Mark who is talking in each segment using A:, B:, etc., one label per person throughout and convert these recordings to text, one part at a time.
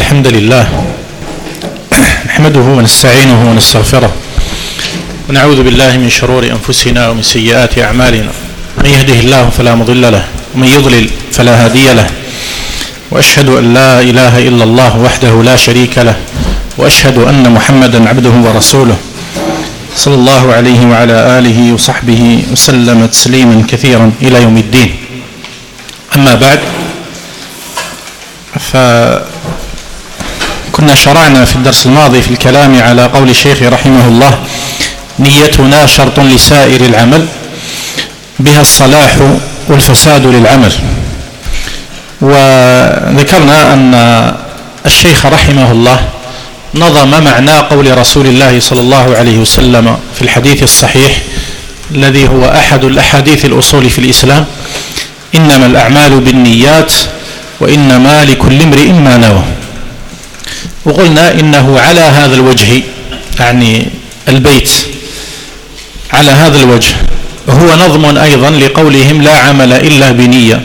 A: الحمد لله نحمده ونستعينه ونستغفره ونعوذ بالله من شرور أنفسنا ومن سيئات أعمالنا. من يهده الله فلا مضل له ومن يضلل فلا هادي له، وأشهد أن لا إله إلا الله وحده لا شريك له، وأشهد أن محمدا عبده ورسوله صلى الله عليه وعلى آله وصحبه وسلم تسليما كثيرا إلى يوم الدين. أما بعد، فكنا شرعنا في الدرس الماضي في الكلام على قول الشيخ رحمه الله: نيتنا شرط لسائر العمل، بها الصلاح والفساد للعمل. وذكرنا أن الشيخ رحمه الله نظم معنى قول رسول الله صلى الله عليه وسلم في الحديث الصحيح الذي هو أحد الأحاديث الأصول في الإسلام: إنما الأعمال بالنيات وإنما لكل امرئ ما نوى. وقلنا إنه على هذا الوجه، يعني البيت على هذا الوجه، هو نظم أيضا لقولهم: لا عمل إلا بنية،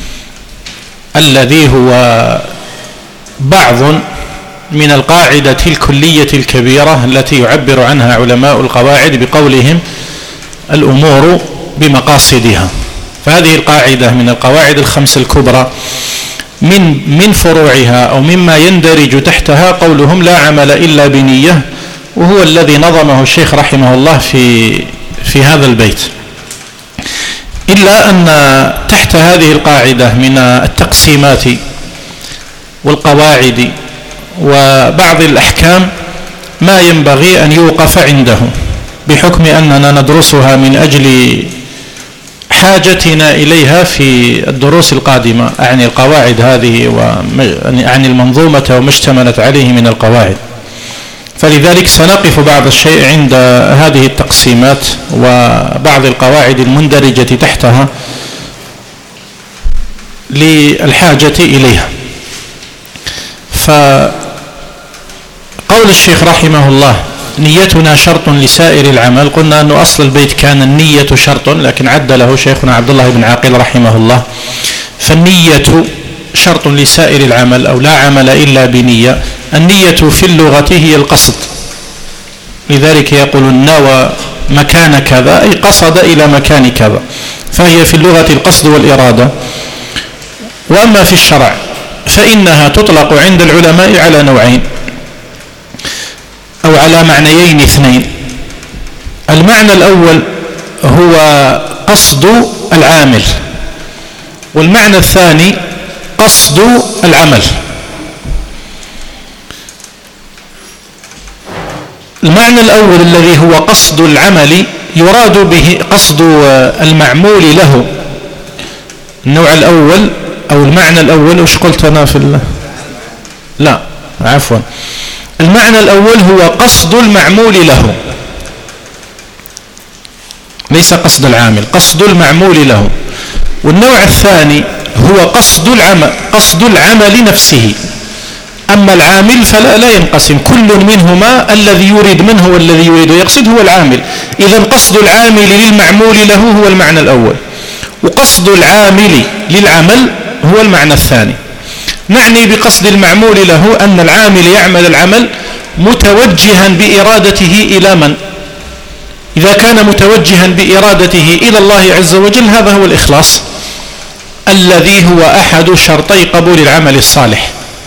A: الذي هو بعض من القاعدة الكلية الكبيرة التي يعبر عنها علماء القواعد بقولهم: الأمور بمقاصدها. فهذه القاعدة من القواعد الخمس الكبرى، من فروعها أو مما يندرج تحتها قولهم: لا عمل إلا بنية، وهو الذي نظمه الشيخ رحمه الله في هذا البيت. إلا أن تحت هذه القاعدة من التقسيمات والقواعد وبعض الأحكام ما ينبغي أن يوقف عنده، بحكم أننا ندرسها من أجل حاجتنا إليها في الدروس القادمة، عن القواعد هذه وعن المنظومة وما اشتملت عليه من القواعد. فلذلك سنقف بعض الشيء عند هذه التقسيمات وبعض القواعد المندرجة تحتها للحاجة إليها. فقول الشيخ رحمه الله: نيتنا شرط لسائر العمل، قلنا أن أصل البيت كان النية شرط، لكن عدله شيخنا عبد الله بن عاقل رحمه الله: فالنية شرط لسائر العمل، أو لا عمل إلا بنية. النية في اللغة هي القصد، لذلك يقول: نوى مكان كذا، أي قصد إلى مكان كذا، فهي في اللغة القصد والإرادة. وأما في الشرع فإنها تطلق عند العلماء على نوعين، أو على معنيين اثنين. المعنى الأول هو قصد العامل، والمعنى الثاني قصد العمل. المعنى الأول الذي هو قصد العمل يراد به قصد المعمول له. النوع الأول أو المعنى الأول، وش قلت أنا لا عفوا، المعنى الأول هو قصد المعمول له، ليس قصد العامل، قصد المعمول له. والنوع الثاني هو قصد العمل نفسه. أما العامل فلا ينقسم، كل منهما الذي يريد منه والذي يريد يقصد هو العامل. إذن قصد العامل للمعمول له هو المعنى الأول، وقصد العامل للعمل هو المعنى الثاني. نعني بقصد المعمول له أن العامل يعمل العمل متوجها بإرادته إلى من؟ إذا كان متوجها بإرادته إلى الله عز وجل، هذا هو الإخلاص الذي هو أحد شرطي قبول العمل الصالح.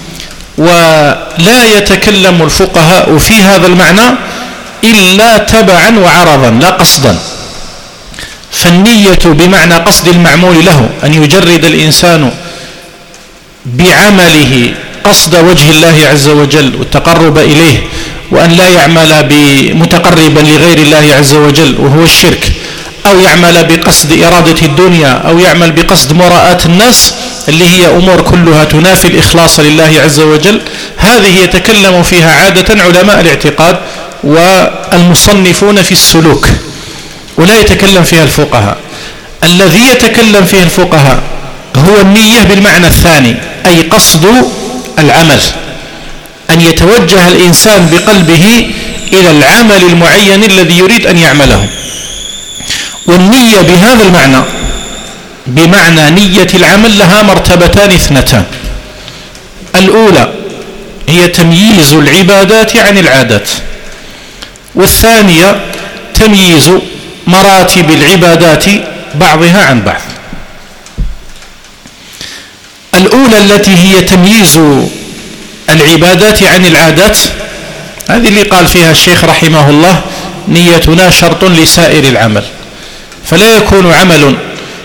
A: ولا يتكلم الفقهاء في هذا المعنى إلا تبعا وعرضا، لا قصدا. فالنية بمعنى قصد المعمول له، أن يجرد الإنسان بعمله قصد وجه الله عز وجل والتقرب إليه، وأن لا يعمل متقربا لغير الله عز وجل وهو الشرك، أو يعمل بقصد إرادة الدنيا، أو يعمل بقصد مراءة الناس، اللي هي أمور كلها تنافي الإخلاص لله عز وجل. هذه يتكلم فيها عادة علماء الاعتقاد والمصنفون في السلوك، ولا يتكلم فيها الفقهاء. الذي يتكلم فيه الفقهاء هو النية بالمعنى الثاني، أي قصد العمل، أن يتوجه الإنسان بقلبه إلى العمل المعين الذي يريد أن يعمله. والنية بهذا المعنى بمعنى نية العمل لها مرتبتان اثنتان. الأولى هي تمييز العبادات عن العادات، والثانية تمييز مراتب العبادات بعضها عن بعض. الأولى التي هي تمييز العبادات عن العادات، هذه اللي قال فيها الشيخ رحمه الله: نيتنا شرط لسائر العمل، فلا يكون عمل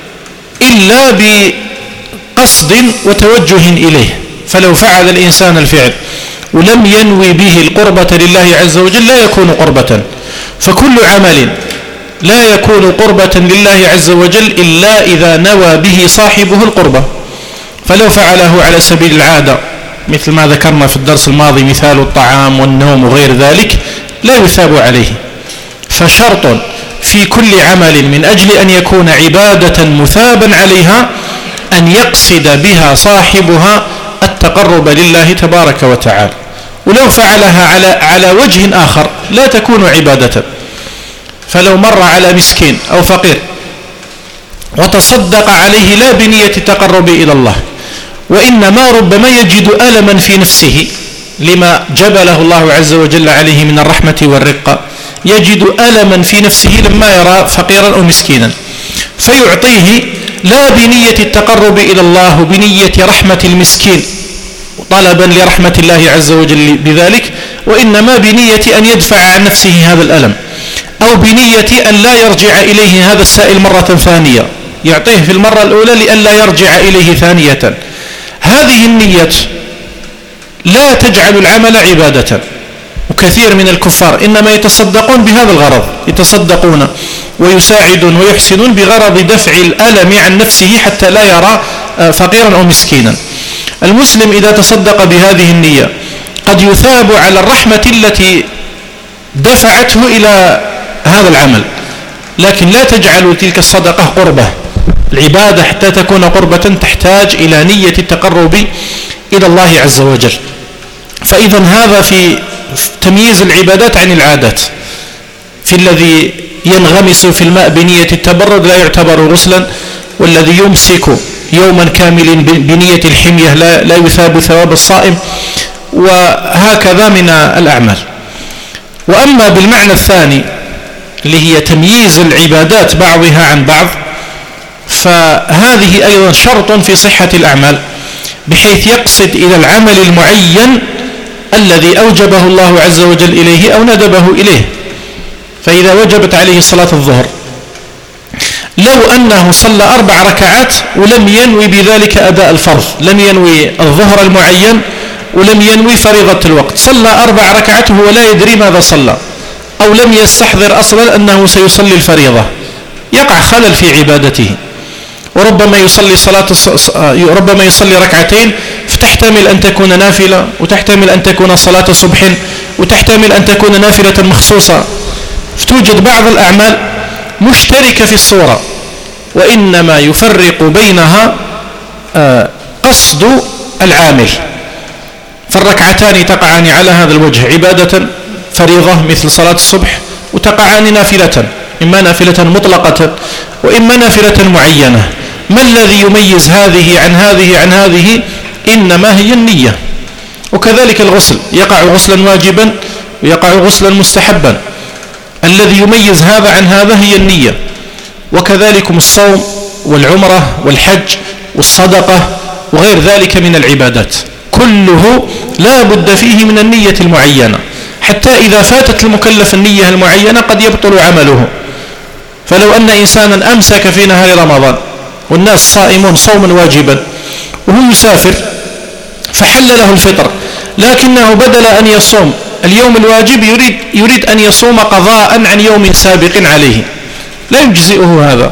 A: إلا بقصد وتوجه إليه، فلو فعل الإنسان الفعل ولم ينوي به القربة لله عز وجل لا يكون قربة، فكل عمل لا يكون قربة لله عز وجل إلا إذا نوى به صاحبه القربة. فلو فعله على سبيل العادة مثل ما ذكرنا في الدرس الماضي، مثال الطعام والنوم وغير ذلك، لا يثاب عليه. فشرط في كل عمل من أجل أن يكون عبادة مثابا عليها أن يقصد بها صاحبها التقرب لله تبارك وتعالى، ولو فعلها على وجه آخر لا تكون عبادة. فلو مر على مسكين أو فقير وتصدق عليه لا بنية التقرب إلى الله، وإنما ربما يجد ألما في نفسه لما جبله الله عز وجل عليه من الرحمة والرقة، يجد ألما في نفسه لما يرى فقيرا أو مسكينا، فيعطيه لا بنية التقرب إلى الله بنية رحمة المسكين طلبا لرحمة الله عز وجل بذلك، وإنما بنية أن يدفع عن نفسه هذا الألم، أو بنية أن لا يرجع إليه هذا السائل مرة ثانية، يعطيه في المرة الأولى لأن لا يرجع إليه ثانية. هذه النية لا تجعل العمل عبادة. وكثير من الكفار إنما يتصدقون بهذا الغرض، يتصدقون ويساعدون ويحسنون بغرض دفع الألم عن نفسه حتى لا يرى فقيرا أو مسكينا. المسلم إذا تصدق بهذه النية قد يثاب على الرحمة التي دفعته إلى هذا العمل، لكن لا تجعل تلك الصدقة قربة. العبادة حتى تكون قربة تحتاج إلى نية التقرب إلى الله عز وجل. فإذا هذا في تمييز العبادات عن العادات. في الذي ينغمس في الماء بنية التبرد لا يعتبر غسلا، والذي يمسك يوما كامل بنية الحمية لا يثاب ثواب الصائم، وهكذا من الأعمال. وأما بالمعنى الثاني اللي هي تمييز العبادات بعضها عن بعض، فهذه أيضا شرط في صحة الأعمال، بحيث يقصد إلى العمل المعين الذي أوجبه الله عز وجل إليه أو ندبه إليه. فإذا وجبت عليه صلاة الظهر، لو أنه صلى 4 ركعات ولم ينوي بذلك أداء الفرض، لم ينوي الظهر المعين ولم ينوي فريضة الوقت، صلى 4 ركعات وهو لا يدري ماذا صلى، أو لم يستحضر أصلا أنه سيصلي الفريضة، يقع خلل في عبادته. وربما ربما يصلي ركعتين فتحتمل أن تكون نافلة، وتحتمل أن تكون صلاة صبح، وتحتمل أن تكون نافلة مخصوصة، فتوجد بعض الأعمال مشتركة في الصورة، وإنما يفرق بينها قصد العامل. فالركعتان تقعان على هذا الوجه عبادة فريضة مثل صلاة الصبح، وتقعان نافلة، إما نافلة مطلقة وإما نافلة معينة. ما الذي يميز هذه عن هذه عن هذه؟ إنما هي النية. وكذلك الغسل، يقع غسلا واجبا ويقع غسلا مستحبا، الذي يميز هذا عن هذا هي النية. وكذلك الصوم والعمرة والحج والصدقة وغير ذلك من العبادات، كله لا بد فيه من النية المعينة، حتى إذا فاتت المكلف النية المعينة قد يبطل عمله. فلو أن إنسانا أمسك في نهار رمضان والناس صائمون صوما واجبا وهو يسافر فحل له الفطر، لكنه بدل أن يصوم اليوم الواجب يريد أن يصوم قضاء عن يوم سابق عليه، لا يجزئه هذا.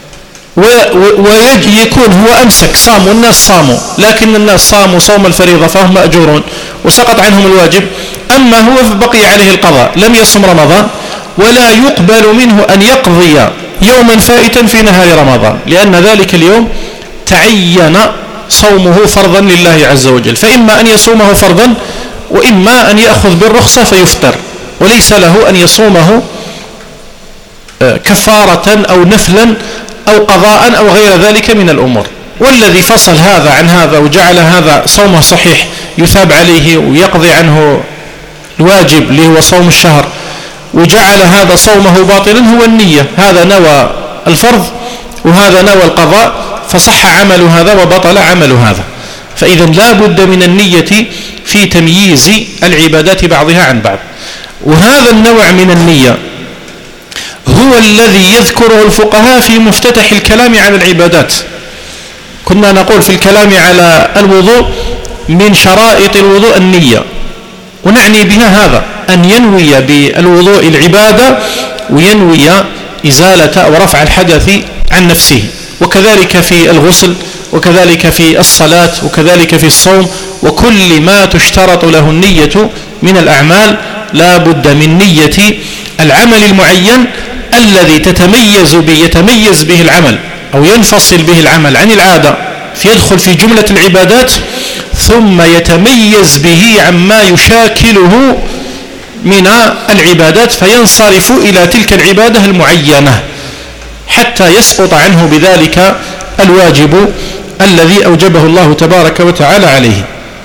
A: ويكون هو أمسك صام والناس صاموا، لكن الناس صاموا صوم الفريضة فهم مأجورون وسقط عنهم الواجب، أما هو فبقي عليه القضاء، لم يصم رمضان، ولا يقبل منه أن يقضي يوما فائتا في نهار رمضان، لأن ذلك اليوم تعين صومه فرضا لله عز وجل. فإما أن يصومه فرضا، وإما أن يأخذ بالرخصة فيفطر، وليس له أن يصومه كفارة أو نفلا أو قضاء أو غير ذلك من الأمور. والذي فصل هذا عن هذا وجعل هذا صومه صحيح يثاب عليه ويقضي عنه الواجب اللي هو صوم الشهر، وجعل هذا صومه باطلا، هو النية. هذا نوى الفرض وهذا نوى القضاء، فصح عمل هذا وبطل عمل هذا. فإذا لا بد من النية في تمييز العبادات بعضها عن بعض. وهذا النوع من النية هو الذي يذكره الفقهاء في مفتتح الكلام على العبادات. كنا نقول في الكلام على الوضوء من شرائط الوضوء النية، ونعني بها هذا أن ينوي بالوضوء العبادة وينوي إزالة أو رفع الحدث عن نفسه، وكذلك في الغسل وكذلك في الصلاة وكذلك في الصوم، وكل ما تشترط له النية من الأعمال لا بد من نية العمل المعين الذي يتميز به العمل أو ينفصل به العمل عن العادة، فيدخل في جملة العبادات، ثم يتميز به عما يشاكله من العبادات فينصرف إلى تلك العبادة المعينة حتى يسقط عنه بذلك الواجب الذي أوجبه الله تبارك وتعالى عليه.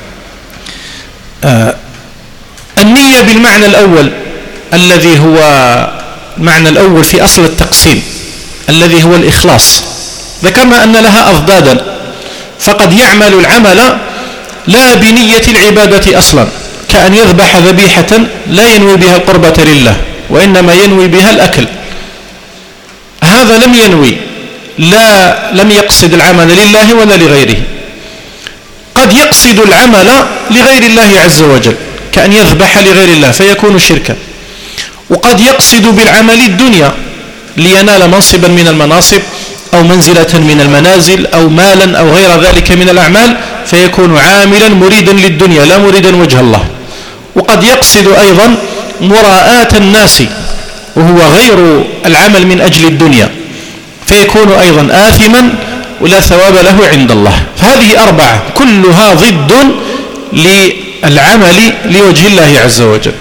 A: النية بالمعنى الأول الذي هو المعنى الأول في أصل التقسيم الذي هو الإخلاص، ذكرنا أن لها أضدادا، فقد يعمل العمل لا بنية العبادة أصلا، كأن يذبح ذبيحة لا ينوي بها القربة لله وإنما ينوي بها الأكل، هذا لم ينوي، لم يقصد العمل لله ولا لغيره. قد يقصد العمل لغير الله عز وجل كأن يذبح لغير الله فيكون شركا، وقد يقصد بالعمل الدنيا لينال منصبا من المناصب أو منزلة من المنازل أو مالا أو غير ذلك من الأعمال فيكون عاملا مريدا للدنيا لا مريدا وجه الله. وقد يقصد أيضا مراءاة الناس وهو غير العمل من أجل الدنيا فيكون أيضا آثما ولا ثواب له عند الله. فهذه أربعة كلها ضد للعمل لوجه الله عز وجل.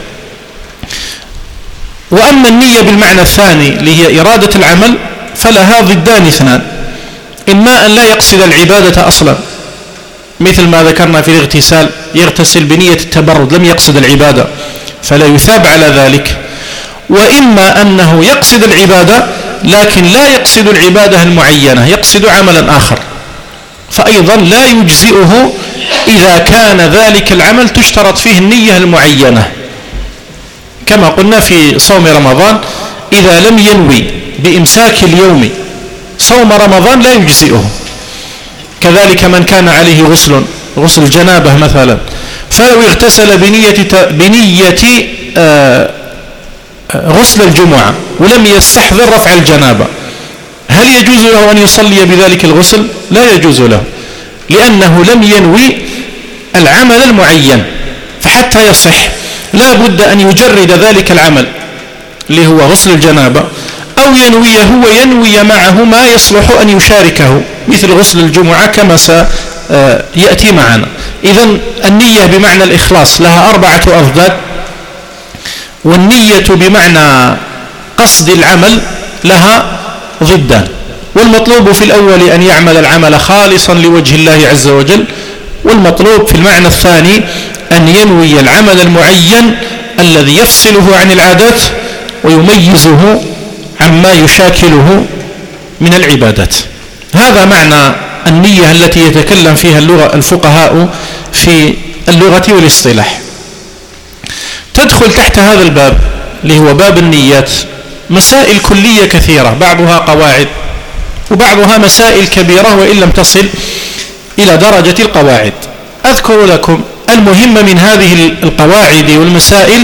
A: وأما النية بالمعنى الثاني اللي هي إرادة العمل فلها ضدان اثنان، إما أن لا يقصد العبادة أصلا مثل ما ذكرنا في الاغتسال، يغتسل بنية التبرد لم يقصد العبادة فلا يثاب على ذلك، وإما أنه يقصد العبادة لكن لا يقصد العبادة المعينة، يقصد عملا آخر، فأيضا لا يجزئه إذا كان ذلك العمل تشترط فيه النية المعينة، كما قلنا في صوم رمضان إذا لم ينوي بإمساك اليوم صوم رمضان لا يجزئه. كذلك من كان عليه غسل جنابه مثلا، فلو اغتسل بنية غسل الجمعة ولم يستحضر رفع الجنابة، هل يجوز له أن يصلي بذلك الغسل؟ لا يجوز له، لأنه لم ينوي العمل المعين. فحتى يصح لا بد أن يجرد ذلك العمل اللي هو غسل الجنابة، أو ينوي معه ما يصلح أن يشاركه مثل غسل الجمعة كما سيأتي معنا. إذن النية بمعنى الإخلاص لها أربعة أضداد، والنية بمعنى قصد العمل لها ضدان. والمطلوب في الأول أن يعمل العمل خالصا لوجه الله عز وجل، والمطلوب في المعنى الثاني أن ينوي العمل المعين الذي يفصله عن العادات ويميزه عما يشاكله من العبادات. هذا معنى النية التي يتكلم فيها الفقهاء في اللغة والاصطلاح. تدخل تحت هذا الباب اللي هو باب النيات مسائل كلية كثيرة، بعضها قواعد وبعضها مسائل كبيرة وإن لم تصل إلى درجة القواعد. أذكر لكم المهم من هذه القواعد والمسائل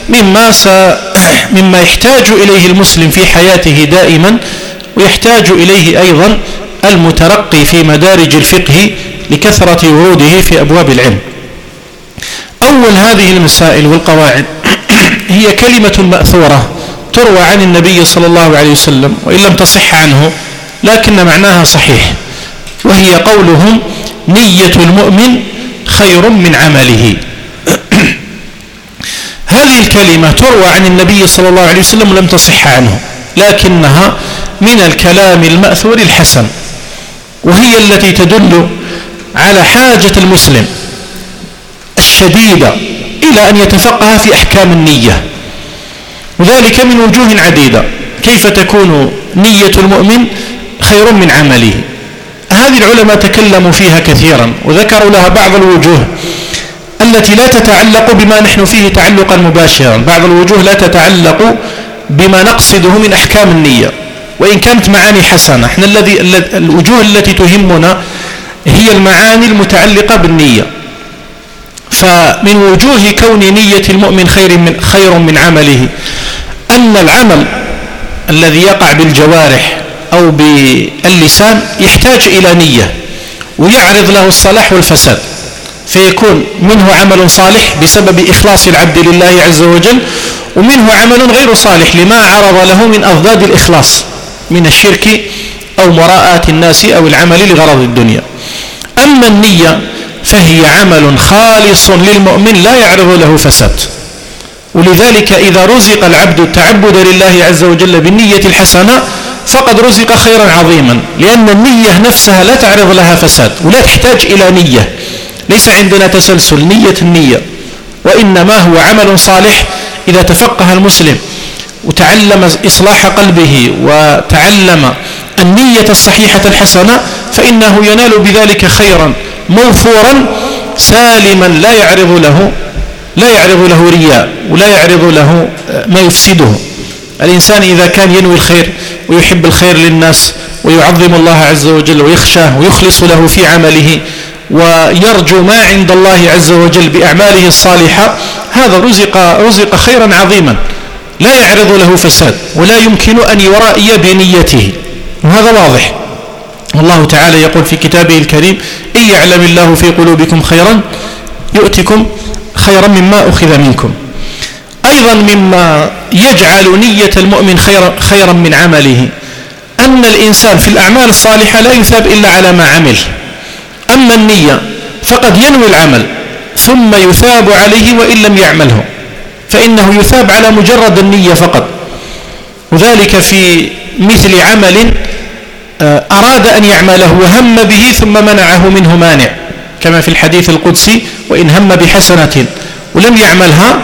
A: مما يحتاج إليه المسلم في حياته دائما، ويحتاج إليه أيضا المترقي في مدارج الفقه لكثرة وروده في أبواب العلم. أول هذه المسائل والقواعد هي كلمة مأثورة تروى عن النبي صلى الله عليه وسلم وإن لم تصح عنه لكن معناها صحيح، وهي قولهم: نية المؤمن خير من عمله. هذه الكلمة تروى عن النبي صلى الله عليه وسلم ولم تصح عنه، لكنها من الكلام المأثور الحسن، وهي التي تدل على حاجة المسلم الشديدة إلى أن يتفقه في أحكام النية، وذلك من وجوه عديدة. كيف تكون نية المؤمن خير من عمله؟ هذه العلماء تكلموا فيها كثيرا وذكروا لها بعض الوجوه التي لا تتعلق بما نحن فيه تعلقا مباشرا، بعض الوجوه لا تتعلق بما نقصده من أحكام النية وإن كانت معاني حسنة. احنا الوجوه التي تهمنا هي المعاني المتعلقة بالنية. فمن وجوه كون نية المؤمن خير من عمله أن العمل الذي يقع بالجوارح أو باللسان يحتاج إلى نية ويعرض له الصلاح والفساد، فيكون منه عمل صالح بسبب إخلاص العبد لله عز وجل، ومنه عمل غير صالح لما عرض له من أضداد الإخلاص من الشرك أو مراءة الناس أو العمل لغرض الدنيا. أما النية فهي عمل خالص للمؤمن لا يعرض له فساد، ولذلك إذا رزق العبد التعبد لله عز وجل بالنية الحسنة فقد رزق خيرا عظيما، لأن النية نفسها لا تعرض لها فساد ولا تحتاج إلى نية. ليس عندنا تسلسل نية النية، وإنما هو عمل صالح إذا تفقه المسلم وتعلم إصلاح قلبه وتعلم النية الصحيحة الحسنة فإنه ينال بذلك خيرا موفورا سالما لا يعرض له رياء ولا يعرض له ما يفسده. الإنسان إذا كان ينوي الخير ويحب الخير للناس ويعظم الله عز وجل ويخشاه ويخلص له في عمله ويرجو ما عند الله عز وجل بأعماله الصالحة، هذا رزق خيرا عظيما لا يعرض له فساد ولا يمكن أن يرائي بنيته، وهذا واضح. والله تعالى يقول في كتابه الكريم: إن يعلم الله في قلوبكم خيرا يؤتكم خيرا مما أخذ منكم. أيضا مما يجعل نية المؤمن خيرا من عمله أن الإنسان في الأعمال الصالحة لا يثاب إلا على ما عمل. أما النية فقد ينوي العمل ثم يثاب عليه وإن لم يعمله، فإنه يثاب على مجرد النية فقط. وذلك في مثل عمل أراد أن يعمله وهم به ثم منعه منه مانع، كما في الحديث القدسي: وإن هم بحسنة ولم يعملها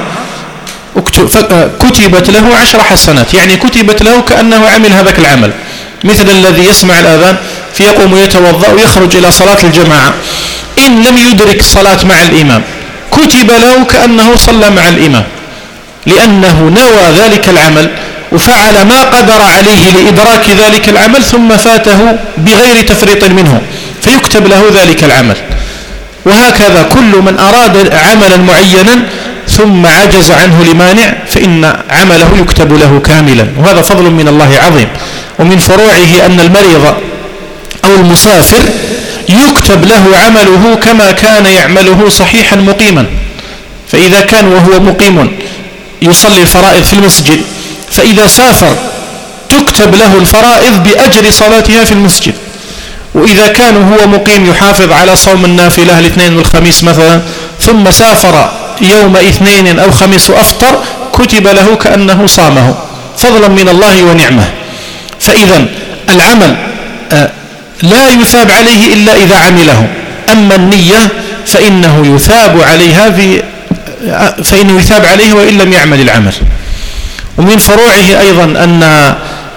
A: كتبت له 10 حسنات، يعني كتبت له كأنه عمل هذاك العمل. مثل الذي يسمع الأذان فيقوم يتوضأ ويخرج إلى صلاة الجماعة، إن لم يدرك الصلاة مع الإمام كتب له كأنه صلى مع الإمام، لأنه نوى ذلك العمل وفعل ما قدر عليه لإدراك ذلك العمل ثم فاته بغير تفريط منه فيكتب له ذلك العمل. وهكذا كل من أراد عملا معينا ثم عجز عنه لمانع فإن عمله يكتب له كاملا، وهذا فضل من الله عظيم. ومن فروعه أن المريض أو المسافر يكتب له عمله كما كان يعمله صحيحا مقيما، فإذا كان وهو مقيم يصلي الفرائض في المسجد فإذا سافر تكتب له الفرائض بأجر صلاتها في المسجد. وإذا كان هو مقيم يحافظ على صوم النافلة الاثنين والخميس مثلا ثم سافر يوم اثنين أو خميس وأفطر كتب له كأنه صامه، فضلا من الله ونعمه. فإذا العمل لا يثاب عليه إلا إذا عمله، أما النية فإنه يثاب عليه وإن لم يعمل العمل. ومن فروعه أيضا أن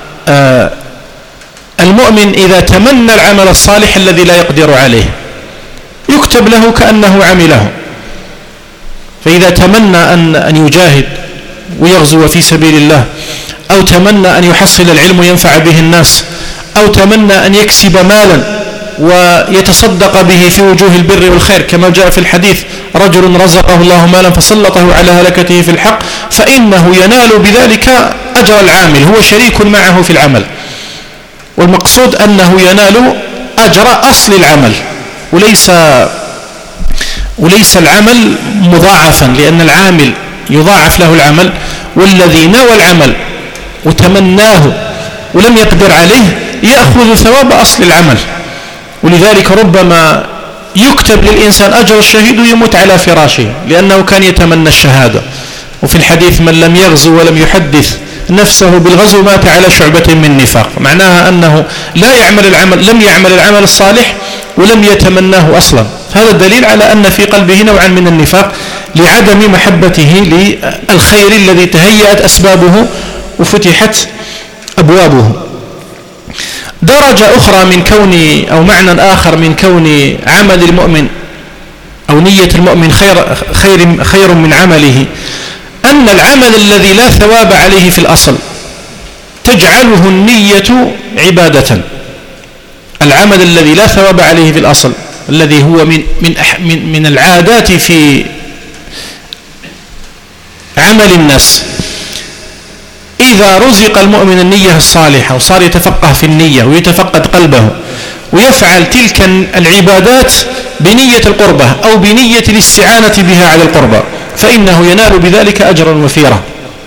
A: المؤمن إذا تمنى العمل الصالح الذي لا يقدر عليه يكتب له كأنه عمله. فإذا تمنى أن يجاهد ويغزو في سبيل الله، أو تمنى أن يحصل العلم ينفع به الناس، أو تمنى أن يكسب مالا ويتصدق به في وجوه البر والخير، كما جاء في الحديث: رجل رزقه الله مالا فسلطه على هلكته في الحق، فإنه ينال بذلك أجر العامل، هو شريك معه في العمل. والمقصود أنه ينال أجر أصل العمل وليس العمل مضاعفا، لأن العامل يضاعف له العمل، والذي نوى العمل وتمناه ولم يقدر عليه يأخذ ثواب أصل العمل. ولذلك ربما يكتب للإنسان أجر الشهيد ويموت على فراشه لأنه كان يتمنى الشهادة. وفي الحديث: من لم يغزو ولم يحدث نفسه بالغزو مات على شعبة من نفاق. معناها أنه لم يعمل العمل الصالح ولم يتمناه أصلا. هذا الدليل على أن في قلبه نوعا من النفاق لعدم محبته للخير الذي تهيأت أسبابه وفتحت أبوابه. درجة أخرى من كون أو معنى آخر من كون عمل المؤمن أو نية المؤمن خير من عمله، أن العمل الذي لا ثواب عليه في الأصل تجعله النية عبادة. العمل الذي لا ثواب عليه في الأصل الذي هو من العادات في عمل الناس، إذا رزق المؤمن النية الصالحة وصار يتفقه في النية ويتفقد قلبه ويفعل تلك العبادات بنية القربة أو بنية الاستعانة بها على القربة، فإنه ينال بذلك أجرا وفيرا.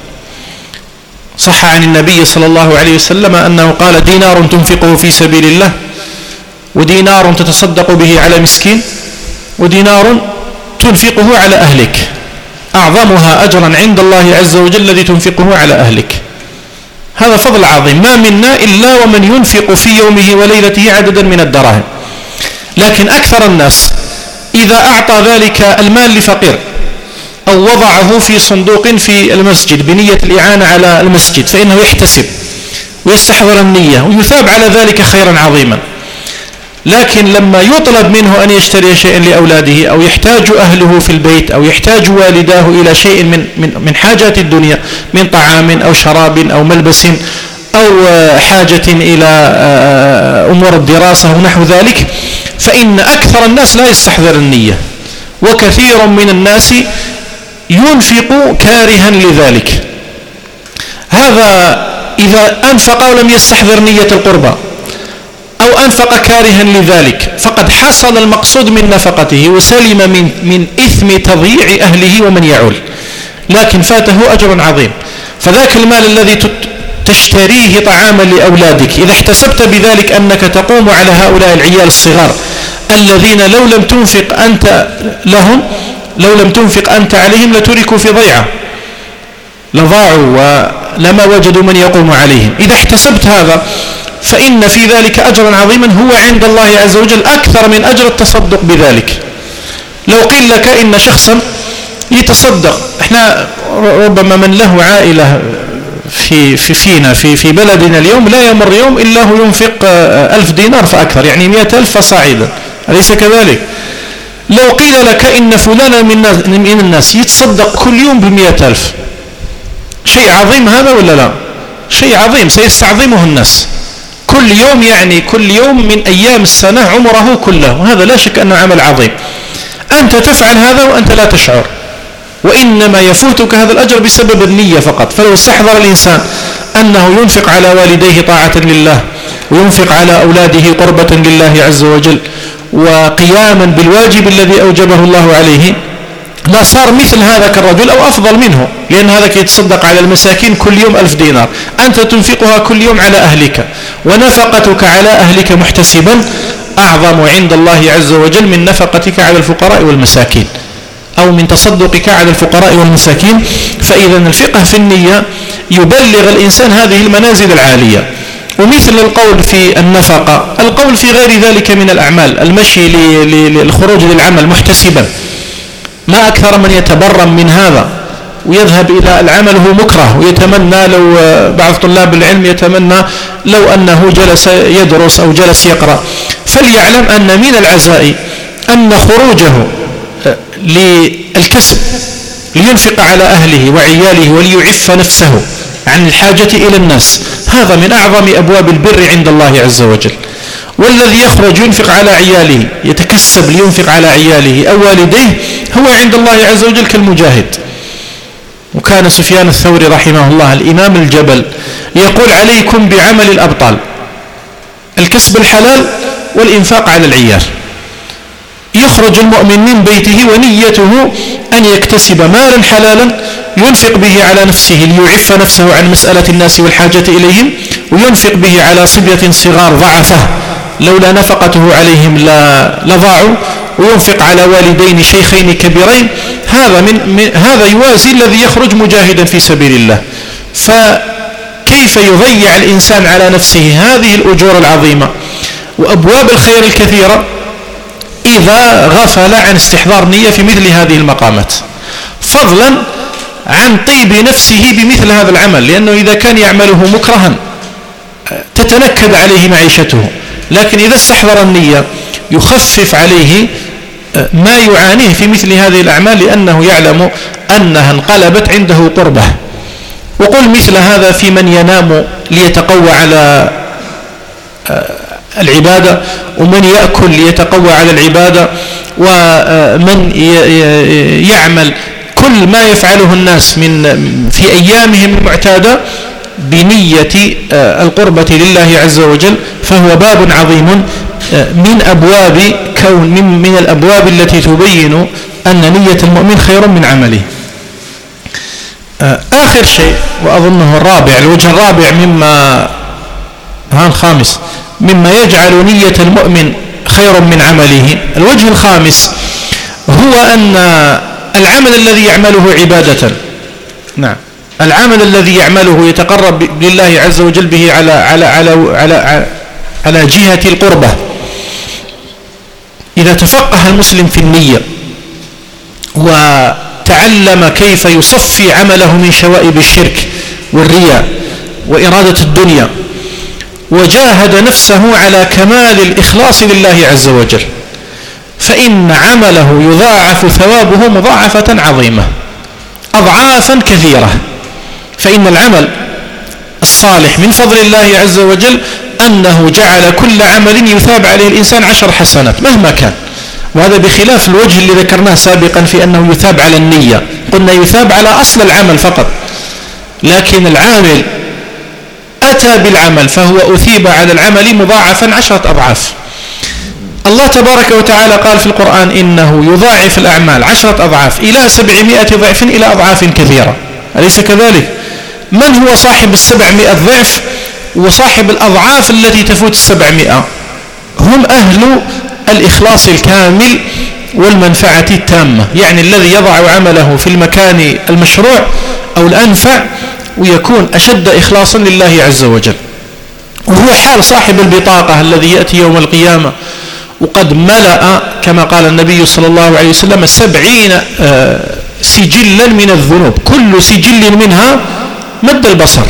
A: صح عن النبي صلى الله عليه وسلم أنه قال: دينار تنفقه في سبيل الله، ودينار تتصدق به على مسكين، ودينار تنفقه على أهلك، أعظمها أجرا عند الله عز وجل الذي تنفقه على أهلك. هذا فضل عظيم، ما منا إلا ومن ينفق في يومه وليلته عددا من الدراهم. لكن أكثر الناس إذا أعطى ذلك المال لفقير أو وضعه في صندوق في المسجد بنية الإعانة على المسجد فإنه يحتسب ويستحضر النية ويثاب على ذلك خيرا عظيما. لكن لما يطلب منه أن يشتري شيئا لأولاده أو يحتاج أهله في البيت أو يحتاج والداه إلى شيء من حاجات الدنيا من طعام أو شراب أو ملبس أو حاجة إلى أمور الدراسة ونحو ذلك، فإن أكثر الناس لا يستحضر النية، وكثير من الناس ينفق كارها لذلك. هذا إذا أنفق ولم يستحضر نية القربة أو أنفق كارها لذلك فقد حصل المقصود من نفقته وسلم من إثم تضييع أهله ومن يعول، لكن فاته أجر عظيم. فذاك المال الذي تشتريه طعاما لأولادك إذا احتسبت بذلك أنك تقوم على هؤلاء العيال الصغار الذين لو لم تنفق أنت عليهم لتركوا في ضيعة، لضاعوا ولما وجدوا من يقوم عليهم. إذا احتسبت هذا فإن في ذلك أجرا عظيما هو عند الله عز وجل أكثر من أجر التصدق بذلك. لو قيل لك إن شخصا يتصدق، احنا ربما من له عائلة في بلدنا اليوم لا يمر يوم إلا هو ينفق 1000 دينار فأكثر، يعني 100,000 فصاعدا، أليس كذلك؟ لو قيل لك إن فلانا من الناس يتصدق كل يوم ب100,000، شيء عظيم هذا ولا لا؟ شيء عظيم سيستعظمه الناس كل يوم، يعني كل يوم من أيام السنة عمره كله، وهذا لا شك أنه عمل عظيم. أنت تفعل هذا وأنت لا تشعر، وإنما يفوتك هذا الأجر بسبب النية فقط. فلو استحضر الإنسان أنه ينفق على والديه طاعة لله وينفق على أولاده قربة لله عز وجل وقياما بالواجب الذي أوجبه الله عليه، لا صار مثل هذا كالرجل أو أفضل منه، لأن هذا يتصدق على المساكين كل يوم 1000 دينار، أنت تنفقها كل يوم على أهلك، ونفقتك على أهلك محتسبا أعظم عند الله عز وجل من نفقتك على الفقراء والمساكين أو من تصدقك على الفقراء والمساكين. فإذا الفقه في النية يبلغ الإنسان هذه المنازل العالية. ومثل القول في النفقة، القول في غير ذلك من الأعمال، المشي للخروج للعمل محتسبا، ما أكثر من يتبرم من هذا ويذهب إلى العمل هو مكره، ويتمنى لو بعض طلاب العلم يتمنى لو أنه جلس يدرس أو جلس يقرأ. فليعلم أن من العزاء أن خروجه للكسب لينفق على أهله وعياله وليعف نفسه عن الحاجة إلى الناس، هذا من أعظم أبواب البر عند الله عز وجل. والذي يخرج ينفق على عياله، يتكسب لينفق على عياله أو والديه، هو عند الله عز وجل كالمجاهد. وكان سفيان الثوري رحمه الله الإمام الجبل يقول: عليكم بعمل الأبطال، الكسب الحلال والإنفاق على العيال. يخرج المؤمن من بيته ونيته أن يكتسب مالا حلالا ينفق به على نفسه ليعف نفسه عن مسألة الناس والحاجة إليهم، وينفق به على صبية صغار ضعفه لولا نفقته عليهم لضاعوا، وينفق على والدين شيخين كبيرين. هذا يوازي الذي يخرج مجاهدا في سبيل الله. كيف يضيع الإنسان على نفسه هذه الأجور العظيمة وأبواب الخير الكثيرة إذا غفل عن استحضار نية في مثل هذه المقامات، فضلا عن طيب نفسه بمثل هذا العمل، لأنه إذا كان يعمله مكرها تتنكد عليه معيشته، لكن إذا استحضر النية يخفف عليه ما يعانيه في مثل هذه الأعمال، لأنه يعلم أنها انقلبت عنده قربة. وقل مثل هذا في من ينام ليتقوى على العبادة، ومن يأكل ليتقوى على العبادة، ومن يعمل كل ما يفعله الناس في أيامهم المعتادة بنية القربة لله عز وجل، فهو باب عظيم من أبواب من الأبواب التي تبين أن نية المؤمن خير من عمله. آخر شيء وأظنه الرابع، الوجه الرابع الخامس مما يجعل نية المؤمن خير من عمله. الوجه الخامس هو أن العمل الذي يعمله عبادة، نعم، العمل الذي يعمله يتقرب لله عز وجل به على جهة القربة، إذا تفقه المسلم في النية وتعلم كيف يصفي عمله من شوائب الشرك والرياء وإرادة الدنيا، وجاهد نفسه على كمال الإخلاص لله عز وجل، فإن عمله يضاعف ثوابه مضاعفة عظيمة، أضعافا كثيرة. فإن العمل الصالح من فضل الله عز وجل أنه جعل كل عمل يثاب عليه الإنسان 10 حسنات مهما كان، وهذا بخلاف الوجه اللي ذكرناه سابقا في أنه يثاب على النية، قلنا يثاب على أصل العمل فقط، لكن العامل أتى بالعمل فهو أثيب على العمل مضاعفا 10 أضعاف. الله تبارك وتعالى قال في القرآن إنه يضاعف الأعمال 10 أضعاف إلى 700 ضعف إلى أضعاف كثيرة، أليس كذلك؟ من هو صاحب 700 ضعف وصاحب الأضعاف التي تفوت 700؟ هم أهل الإخلاص الكامل والمنفعة التامة، يعني الذي يضع عمله في المكان المشروع أو الأنفع ويكون أشد إخلاصا لله عز وجل. وهو حال صاحب البطاقة الذي يأتي يوم القيامة وقد ملأ كما قال النبي صلى الله عليه وسلم 70 سجلا من الذنوب، كل سجل منها مد البصر،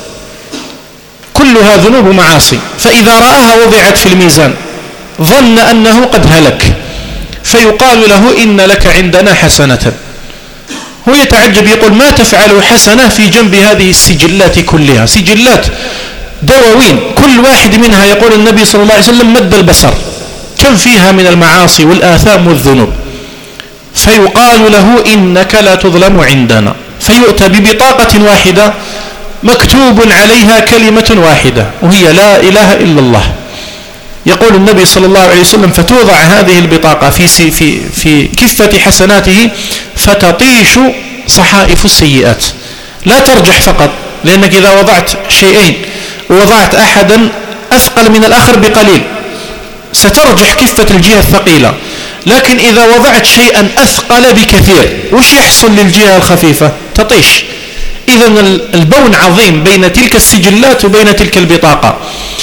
A: كلها ذنوب ومعاصي، فإذا رآها وضعت في الميزان ظن أنه قد هلك، فيقال له إن لك عندنا حسنة، هو يتعجب يقول ما تفعل حسنة في جنب هذه السجلات كلها، سجلات دواوين كل واحد منها يقول النبي صلى الله عليه وسلم مد البصر، كم فيها من المعاصي والآثام والذنوب، فيقال له إنك لا تظلم عندنا، فيؤتى ببطاقة واحدة مكتوب عليها كلمة واحدة وهي لا إله إلا الله. يقول النبي صلى الله عليه وسلم فتوضع هذه البطاقة في كفة حسناته فتطيش صحائف السيئات، لا ترجح فقط، لأنك إذا وضعت شيئين ووضعت أحدا أثقل من الآخر بقليل سترجح كفة الجهة الثقيلة، لكن إذا وضعت شيئا أثقل بكثير وش يحصل للجهة الخفيفة؟ تطيش. إذن البون عظيم بين تلك السجلات وبين تلك البطاقة.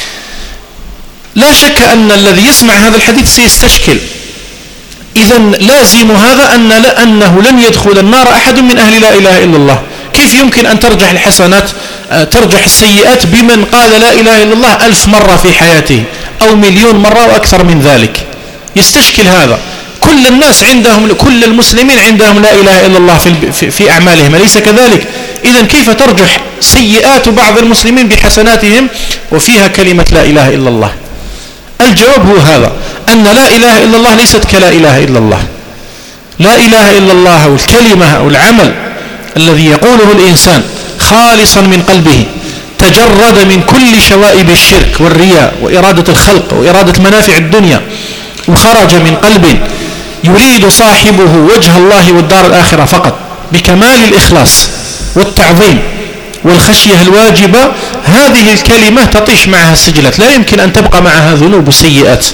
A: لا شك أن الذي يسمع هذا الحديث سيستشكل، إذن لازم هذا أنه لن يدخل النار أحد من أهل لا إله إلا الله. كيف يمكن أن ترجح الحسنات ترجح السيئات بمن قال لا إله إلا الله 1000 مرة في حياته أو 1,000,000 مرة وأكثر من ذلك؟ يستشكل هذا. كل الناس عندهم، كل المسلمين عندهم لا إله إلا الله في أعمالهم، أليس كذلك؟ إذن كيف ترجح سيئات بعض المسلمين بحسناتهم وفيها كلمة لا إله إلا الله؟ الجواب هو هذا، أن لا إله إلا الله ليست كلا إله إلا الله. لا إله إلا الله أو الكلمة أو العمل الذي يقوله الإنسان خالصا من قلبه، تجرد من كل شوائب الشرك والرياء وإرادة الخلق وإرادة منافع الدنيا، وخرج من قلب يريد صاحبه وجه الله والدار الآخرة فقط بكمال الإخلاص والتعظيم والخشية الواجبة، هذه الكلمة تطيش معها السجلات، لا يمكن أن تبقى معها ذنوب وسيئات.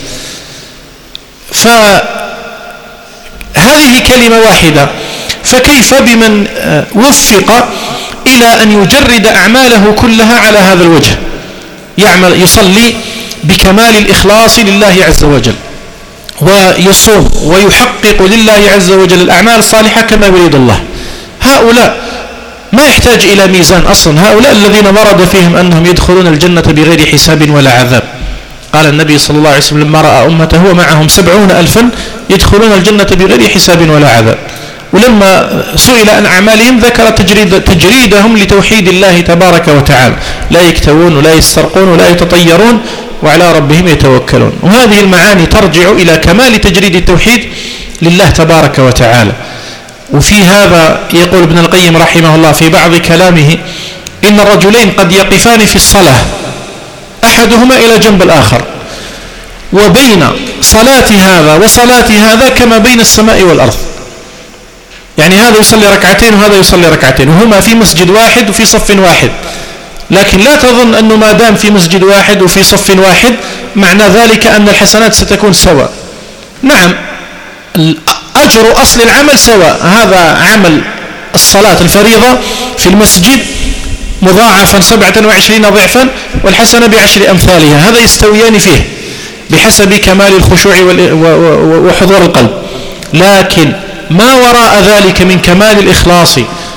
A: فهذه كلمة واحدة، فكيف بمن وفق إلى أن يجرد أعماله كلها على هذا الوجه، يصلي بكمال الإخلاص لله عز وجل، ويصوم ويحقق لله عز وجل الأعمال الصالحة كما يريد الله. هؤلاء ما يحتاج إلى ميزان أصلا، هؤلاء الذين ورد فيهم أنهم يدخلون الجنة بغير حساب ولا عذاب. قال النبي صلى الله عليه وسلم لما رأى أمته ومعهم 70,000 يدخلون الجنة بغير حساب ولا عذاب. ولما سئل عن أعمالهم ذكر تجريدهم لتوحيد الله تبارك وتعالى، لا يكتوون ولا يسترقون ولا يتطيرون وعلى ربهم يتوكلون. وهذه المعاني ترجع إلى كمال تجريد التوحيد لله تبارك وتعالى. وفي هذا يقول ابن القيم رحمه الله في بعض كلامه إن الرجلين قد يقفان في الصلاة أحدهما إلى جنب الآخر، وبين صلاة هذا وصلاة هذا كما بين السماء والأرض. يعني هذا يصلي ركعتين وهذا يصلي ركعتين وهما في مسجد واحد وفي صف واحد، لكن لا تظن أنه ما دام في مسجد واحد وفي صف واحد معنى ذلك أن الحسنات ستكون سواء. نعم أجر أصل العمل سواء، هذا عمل الصلاة الفريضة في المسجد مضاعفا 27 ضعفا والحسنة ب10 أمثالها، هذا يستويان فيه بحسب كمال الخشوع وحضور القلب. لكن ما وراء ذلك من كمال الإخلاص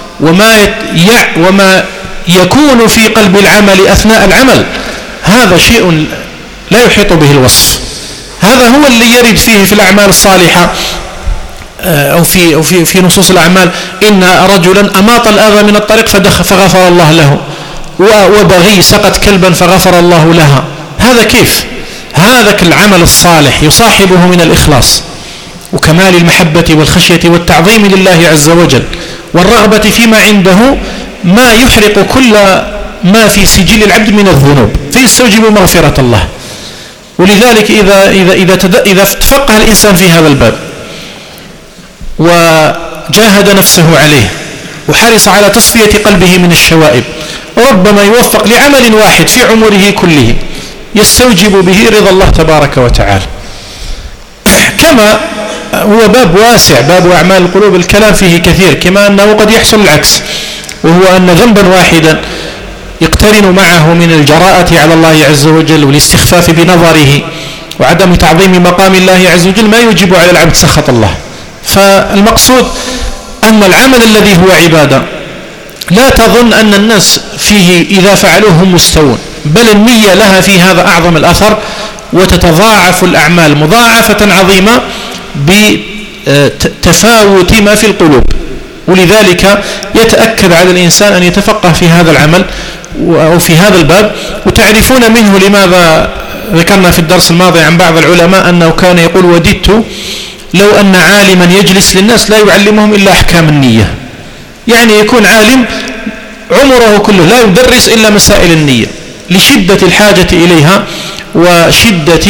A: وما يكون في قلب العمل أثناء العمل، هذا شيء لا يحيط به الوصف. هذا هو اللي يرد فيه في الأعمال الصالحة أو في نصوص الأعمال إن رجلا أماط الأذى من الطريق فغفر الله له، وبغي سقط كلبا فغفر الله لها. هذا كيف؟ هذا العمل الصالح يصاحبه من الإخلاص وكمال المحبة والخشية والتعظيم لله عز وجل والرغبة فيما عنده، ما يحرق كل ما في سجل العبد من الذنوب فيستوجب مغفرة الله. ولذلك إذا تفقه الإنسان في هذا الباب وجاهد نفسه عليه وحرص على تصفية قلبه من الشوائب، ربما يوفق لعمل واحد في عمره كله يستوجب به رضا الله تبارك وتعالى. كما هو باب واسع، باب أعمال القلوب الكلام فيه كثير، كما أنه قد يحصل العكس، وهو أن ذنبا واحدا يقترن معه من الجراءة على الله عز وجل والاستخفاف بنظره وعدم تعظيم مقام الله عز وجل ما يجب على العبد سخط الله. فالمقصود أن العمل الذي هو عبادة لا تظن أن الناس فيه إذا فعلوه هم مستوون، بل النية لها في هذا أعظم الأثر، وتتضاعف الأعمال مضاعفة عظيمة بتفاوت ما في القلوب. ولذلك يتأكد على الإنسان أن يتفقه في هذا العمل أو في هذا الباب. وتعرفون منه لماذا ذكرنا في الدرس الماضي عن بعض العلماء أنه كان يقول وددت لو أن عالما يجلس للناس لا يعلمهم إلا أحكام النية. يعني يكون عالم عمره كله لا يدرس إلا مسائل النية لشدة الحاجة إليها وشدة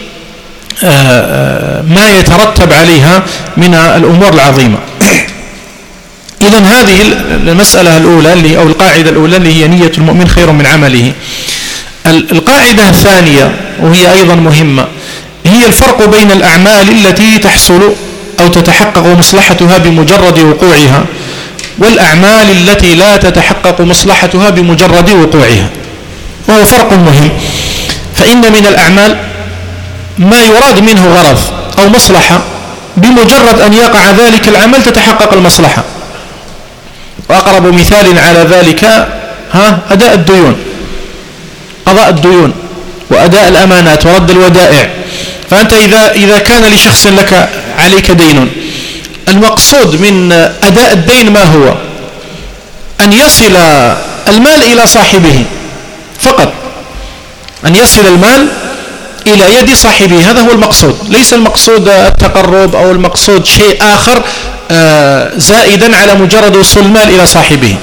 A: ما يترتب عليها من الأمور العظيمة. إذن هذه المسألة الأولى أو القاعدة الأولى اللي هي نية المؤمن خير من عمله. القاعدة الثانية وهي أيضا مهمة هي الفرق بين الأعمال التي تحصل أو تتحقق مصلحتها بمجرد وقوعها والأعمال التي لا تتحقق مصلحتها بمجرد وقوعها، وهو فرق مهم. فإن من الأعمال ما يراد منه غرض أو مصلحة بمجرد أن يقع ذلك العمل تتحقق المصلحة. وأقرب مثال على ذلك أداء الديون، قضاء الديون وأداء الأمانات ورد الودائع. فأنت إذا كان لشخص لك عليك دين، المقصود من أداء الدين ما هو؟ أن يصل المال إلى صاحبه فقط، أن يصل المال إلى يد صاحبه، هذا هو المقصود. ليس المقصود التقرب أو المقصود شيء آخر زائدا على مجرد وصول المال إلى صاحبه.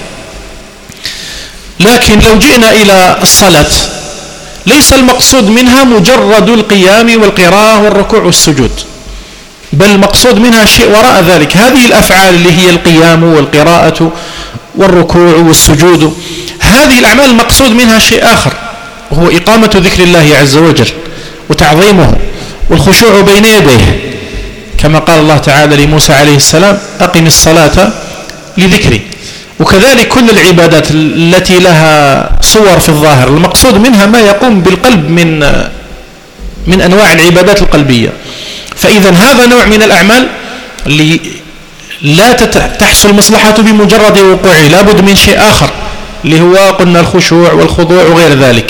A: لكن لو جئنا إلى الصلاة ليس المقصود منها مجرد القيام والقراءة والركوع والسجود، بل المقصود منها شيء وراء ذلك. هذه الأفعال اللي هي القيام والقراءة والركوع والسجود، هذه الأعمال المقصود منها شيء آخر، وهو إقامة ذكر الله عز وجل وتعظيمه والخشوع بين يديه، كما قال الله تعالى لموسى عليه السلام أقم الصلاة لذكري. وكذلك كل العبادات التي لها صور في الظاهر المقصود منها ما يقوم بالقلب من أنواع العبادات القلبية. فإذا هذا نوع من الأعمال اللي لا تحصل مصلحته بمجرد وقوعه، لابد من شيء آخر اللي هو قلنا الخشوع والخضوع وغير ذلك.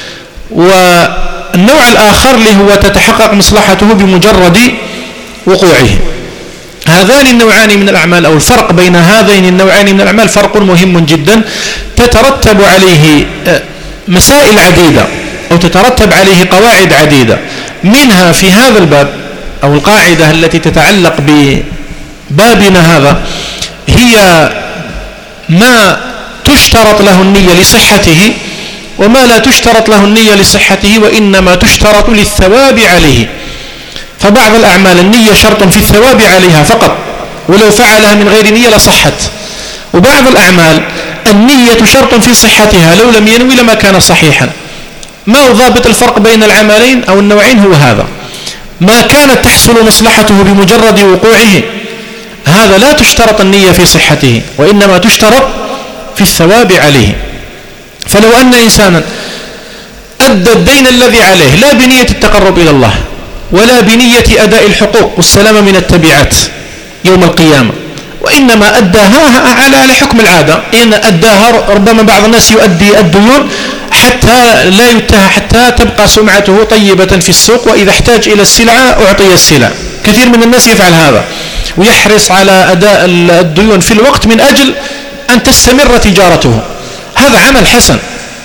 A: والنوع الآخر اللي هو تتحقق مصلحته بمجرد وقوعه. هذان النوعان من الأعمال أو الفرق بين هذين النوعين من الأعمال فرق مهم جدا تترتب عليه مسائل عديدة أو تترتب عليه قواعد عديدة. منها في هذا الباب أو القاعدة التي تتعلق ببابنا هذا هي ما تشترط له النية لصحته وما لا تشترط له النية لصحته وإنما تشترط للثواب عليه. فبعض الأعمال النية شرط في الثواب عليها فقط ولو فعلها من غير نية لصحت، وبعض الأعمال النية شرط في صحتها لو لم ينوي لما كان صحيحا. ما هو ضابط الفرق بين العملين أو النوعين؟ هو هذا: ما كانت تحصل مصلحته بمجرد وقوعه هذا لا تشترط النية في صحته وإنما تشترط في الثواب عليه. فلو أن إنسانا أدى الدين الذي عليه لا بنية التقرب إلى الله ولا بنية أداء الحقوق والسلامة من التبعات يوم القيامة، وإنما أداها على حكم العادة، إن أداها ربما بعض الناس يؤدي الديون حتى لا يتهى حتى تبقى سمعته طيبة في السوق، وإذا احتاج إلى السلعة أعطي السلع. كثير من الناس يفعل هذا ويحرص على أداء الديون في الوقت من أجل أن تستمر تجارته. هذا عمل حسن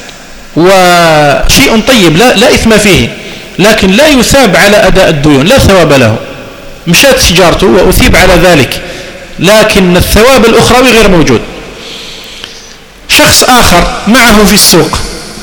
A: وشيء طيب لا إثم فيه، لكن لا يثاب على أداء الديون، لا ثواب له. مشات تجارته وأثيب على ذلك، لكن الثواب الأخروي غير موجود. شخص آخر معه في السوق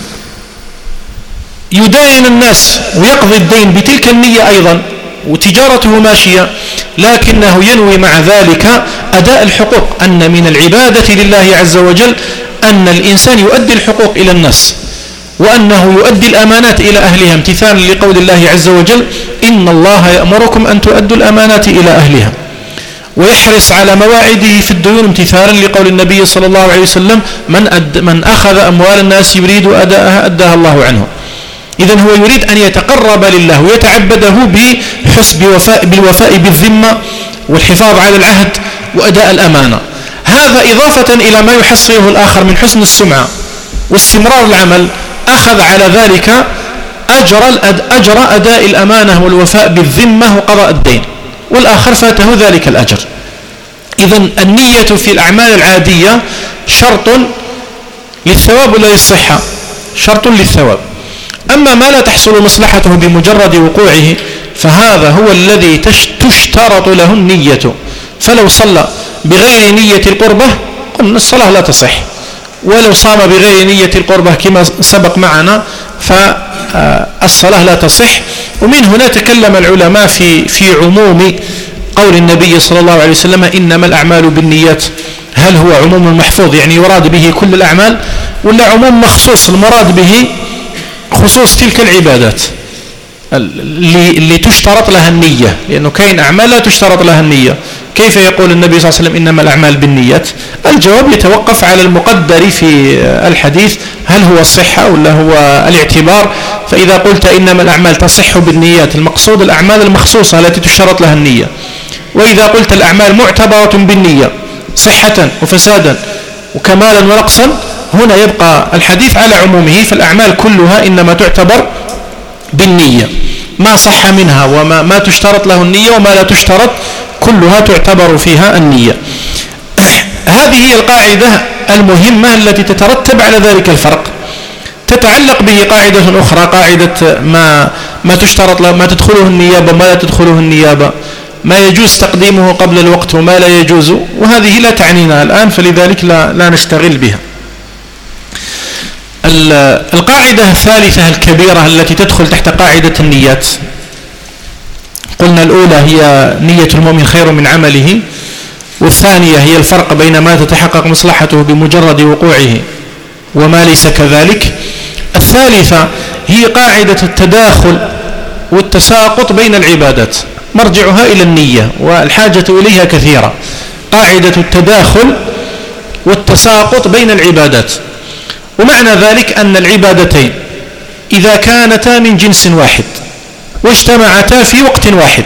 A: يداين الناس ويقضي الدين بتلك النية أيضا وتجارته ماشية، لكنه ينوي مع ذلك أداء الحقوق، أن من العبادة لله عز وجل أن الإنسان يؤدي الحقوق إلى الناس وأنه يؤدي الأمانات إلى أهلها امتثالا لقول الله عز وجل: إن الله يأمركم أن تؤدوا الأمانات إلى أهلها. ويحرص على مواعيده في الديون امتثالا لقول النبي صلى الله عليه وسلم: من أخذ أموال الناس يريد أداءها أداها الله عنه. إذن هو يريد أن يتقرب لله ويتعبده بالوفاء بالذمة والحفاظ على العهد وأداء الأمانة. هذا إضافة إلى ما يحصله الآخر من حسن السمعة واستمرار العمل، أخذ على ذلك أجر أداء الأمانة والوفاء بالذمة وقضاء الدين، والآخر فاته ذلك الأجر. إذن النية في الأعمال العادية شرط للثواب ولا للصحة؟ شرط للثواب. أما ما لا تحصل مصلحته بمجرد وقوعه فهذا هو الذي تشترط له النية. فلو صلى بغير نية القربة قلنا الصلاة لا تصح، ولو صام بغير نية القربة كما سبق معنا فالصلاة لا تصح. ومن هنا تكلم العلماء في عموم قول النبي صلى الله عليه وسلم: إنما الأعمال بالنيات. هل هو عموم محفوظ يعني يراد به كل الأعمال، ولا عموم مخصوص المراد به خصوص تلك العبادات اللي تشترط لها النية؟ لأنه كاين أعمال لا تشترط لها النية. كيف يقول النبي صلى الله عليه وسلم إنما الأعمال بالنيات؟ الجواب يتوقف على المقدر في الحديث، هل هو الصحة ولا هو الاعتبار. فإذا قلت إنما الأعمال تصح بالنيات المقصود الأعمال المخصوصة التي تشترط لها النية، وإذا قلت الأعمال معتبرة بالنية صحة وفسادا وكمالا ونقصا هنا يبقى الحديث على عمومه. فالأعمال كلها إنما تعتبر بالنية، ما صح منها وما تشترط له النية وما لا تشترط كلها تعتبر فيها النية. هذه هي القاعدة المهمة التي تترتب على ذلك الفرق. تتعلق به قاعدة أخرى، قاعدة ما تشترط ما تدخله النيابة وما لا تدخله النيابة، ما يجوز تقديمه قبل الوقت وما لا يجوز، وهذه لا تعنينا الآن فلذلك لا نشتغل بها. القاعدة الثالثة الكبيرة التي تدخل تحت قاعدة النيات، قلنا الأولى هي نية المؤمن خير من عمله، والثانية هي الفرق بين ما تتحقق مصلحته بمجرد وقوعه وما ليس كذلك. الثالثة هي قاعدة التداخل والتساقط بين العبادات، مرجعها إلى النية والحاجة إليها كثيرة. قاعدة التداخل والتساقط بين العبادات. ومعنى ذلك أن العبادتين إذا كانتا من جنس واحد واجتمعتا في وقت واحد،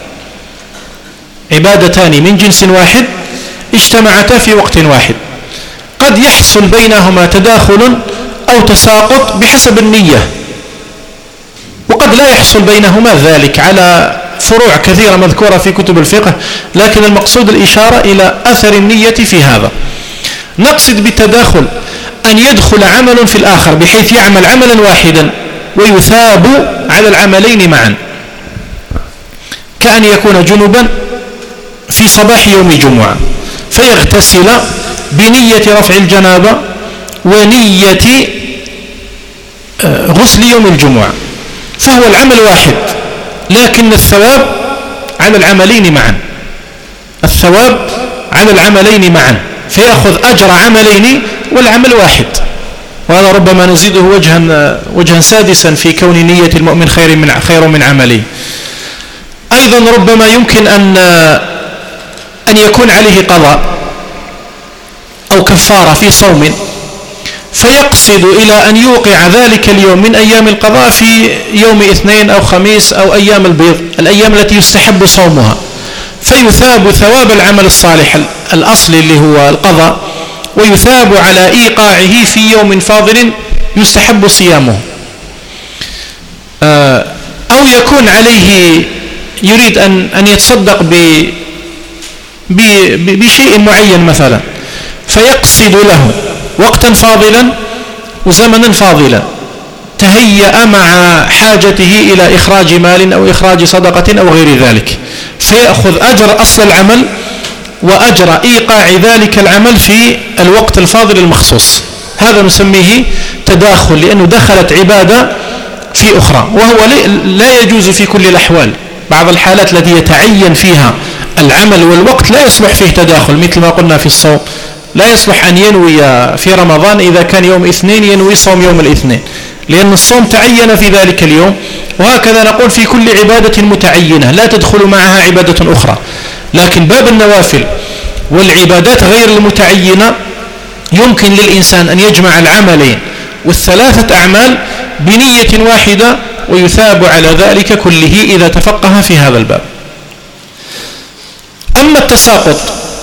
A: عبادتان من جنس واحد اجتمعتا في وقت واحد، قد يحصل بينهما تداخل أو تساقط بحسب النية، وقد لا يحصل بينهما ذلك على فروع كثيرة مذكورة في كتب الفقه، لكن المقصود الإشارة إلى أثر النية في هذا. نقصد بالتداخل أن يدخل عمل في الآخر بحيث يعمل عملا واحدا ويثاب على العملين معا، كأن يكون جنبا في صباح يوم جمعة فيغتسل بنية رفع الجنابة ونية غسل يوم الجمعة، فهو العمل واحد لكن الثواب على العملين معا، الثواب على العملين معا، فيأخذ أجر عملين والعمل واحد. وهذا ربما نزيده وجها سادسا في كون نية المؤمن خير من عمله. أيضا ربما يمكن أن يكون عليه قضاء أو كفارة في صوم، فيقصد إلى أن يوقع ذلك اليوم من أيام القضاء في يوم اثنين أو خميس أو أيام البيض، الأيام التي يستحب صومها، فيثاب ثواب العمل الصالح الأصلي اللي هو القضاء، ويثاب على إيقاعه في يوم فاضل يستحب صيامه. أو يكون عليه يريد أن يتصدق بشيء معين مثلا، فيقصد له وقتا فاضلا وزمنا فاضلا، تهيأ مع حاجته إلى إخراج مال أو إخراج صدقة أو غير ذلك، فيأخذ أجر أصل العمل وأجر إيقاع ذلك العمل في الوقت الفاضل المخصوص. هذا نسميه تداخل، لأنه دخلت عبادة في أخرى، وهو لا يجوز في كل الأحوال. بعض الحالات التي يتعين فيها العمل والوقت لا يصلح فيه تداخل، مثل ما قلنا في الصوم، لا يصلح أن ينوي في رمضان إذا كان يوم اثنين ينوي صوم يوم الاثنين، لأن الصوم تعين في ذلك اليوم. وهكذا نقول في كل عبادة متعينة لا تدخل معها عبادة أخرى. لكن باب النوافل والعبادات غير المتعينة يمكن للإنسان أن يجمع العملين والثلاثة أعمال بنية واحدة ويثاب على ذلك كله إذا تفقه في هذا الباب. أما التساقط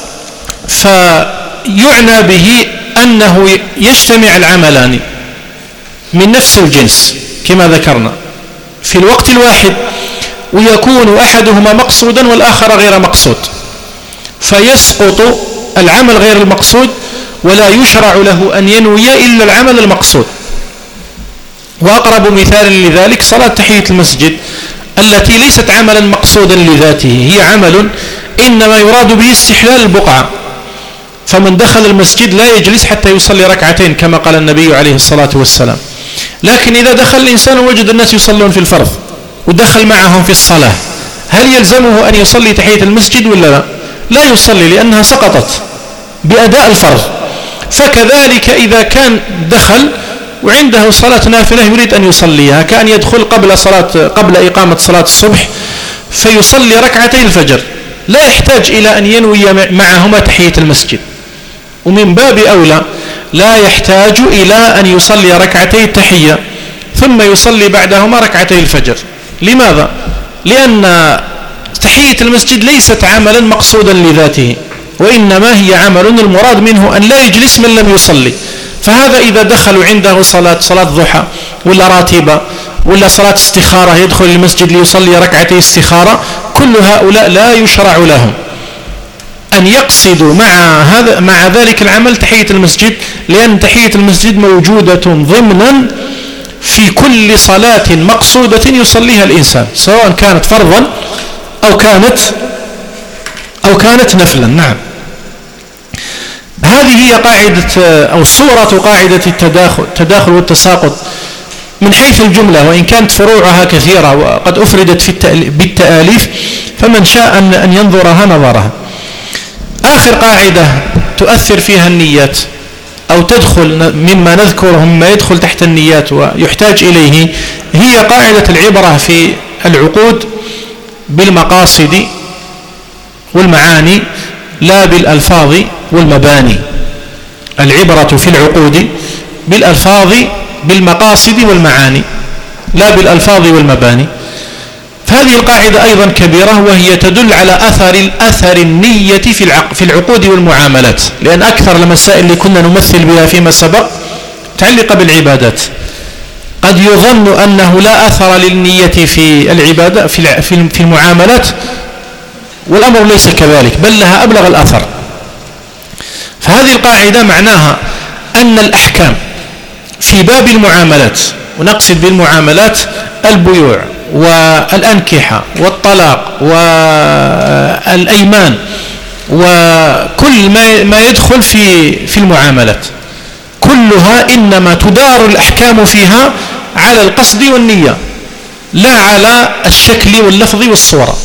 A: فيعنى به أنه يجتمع العملان من نفس الجنس كما ذكرنا في الوقت الواحد، ويكون أحدهما مقصودا والآخر غير مقصود، فيسقط العمل غير المقصود ولا يشرع له أن ينوي إلا العمل المقصود. وأقرب مثال لذلك صلاة تحية المسجد التي ليست عملا مقصودا لذاته، هي عمل إنما يراد به استحلال البقعة، فمن دخل المسجد لا يجلس حتى يصلي ركعتين كما قال النبي عليه الصلاة والسلام. لكن إذا دخل الإنسان ووجد الناس يصلون في الفرض ودخل معهم في الصلاة، هل يلزمه أن يصلي تحية المسجد ولا لا؟ لا يصلي، لأنها سقطت بأداء الفرض. فكذلك إذا كان دخل وعنده صلاة نافلة يريد أن يصليها، كأن يدخل قبل إقامة صلاة الصبح فيصلي ركعتي الفجر، لا يحتاج إلى أن ينوي معهما تحية المسجد، ومن باب أولى لا يحتاج إلى أن يصلي ركعتي التحية ثم يصلي بعدهما ركعتي الفجر. لماذا؟ لأن تحية المسجد ليست عملا مقصودا لذاته، وإنما هي عمل المراد منه أن لا يجلس من لم يصلي. فهذا إذا دخلوا عنده صلاة ضحى ولا راتبة ولا صلاة استخارة يدخل المسجد ليصلي ركعتي استخارة، كل هؤلاء لا يشرع لهم أن يقصدوا مع ذلك العمل تحية المسجد، لأن تحية المسجد موجودة ضمنا في كل صلاة مقصودة يصليها الإنسان، سواء كانت فرضا أو كانت نفلا. نعم، هذه هي قاعدة أو صورة قاعدة التداخل والتساقط من حيث الجملة، وإن كانت فروعها كثيرة وقد أفردت بالتآليف، فمن شاء أن ينظرها نظرها. آخر قاعدة تؤثر فيها النيات أو تدخل مما نذكره مما يدخل تحت النيات ويحتاج إليه، هي قاعدة العبرة في العقود بالمقاصد والمعاني لا بالألفاظ والمباني. العبرة في العقود بالألفاظ بالمقاصد والمعاني لا بالألفاظ والمباني. فهذه القاعدة أيضا كبيرة، وهي تدل على أثر النية في العقود والمعاملات، لأن أكثر المسائل اللي كنا نمثل بها فيما سبق متعلقة بالعبادات. قد يظن أنه لا أثر للنية في العبادة في المعاملات، والأمر ليس كذلك، بل لها أبلغ الأثر. فهذه القاعدة معناها أن الأحكام في باب المعاملات، ونقصد بالمعاملات البيوع والأنكحة والطلاق والأيمان وكل ما يدخل في المعاملات، كلها إنما تدار الأحكام فيها على القصد والنية، لا على الشكل واللفظ والصورة.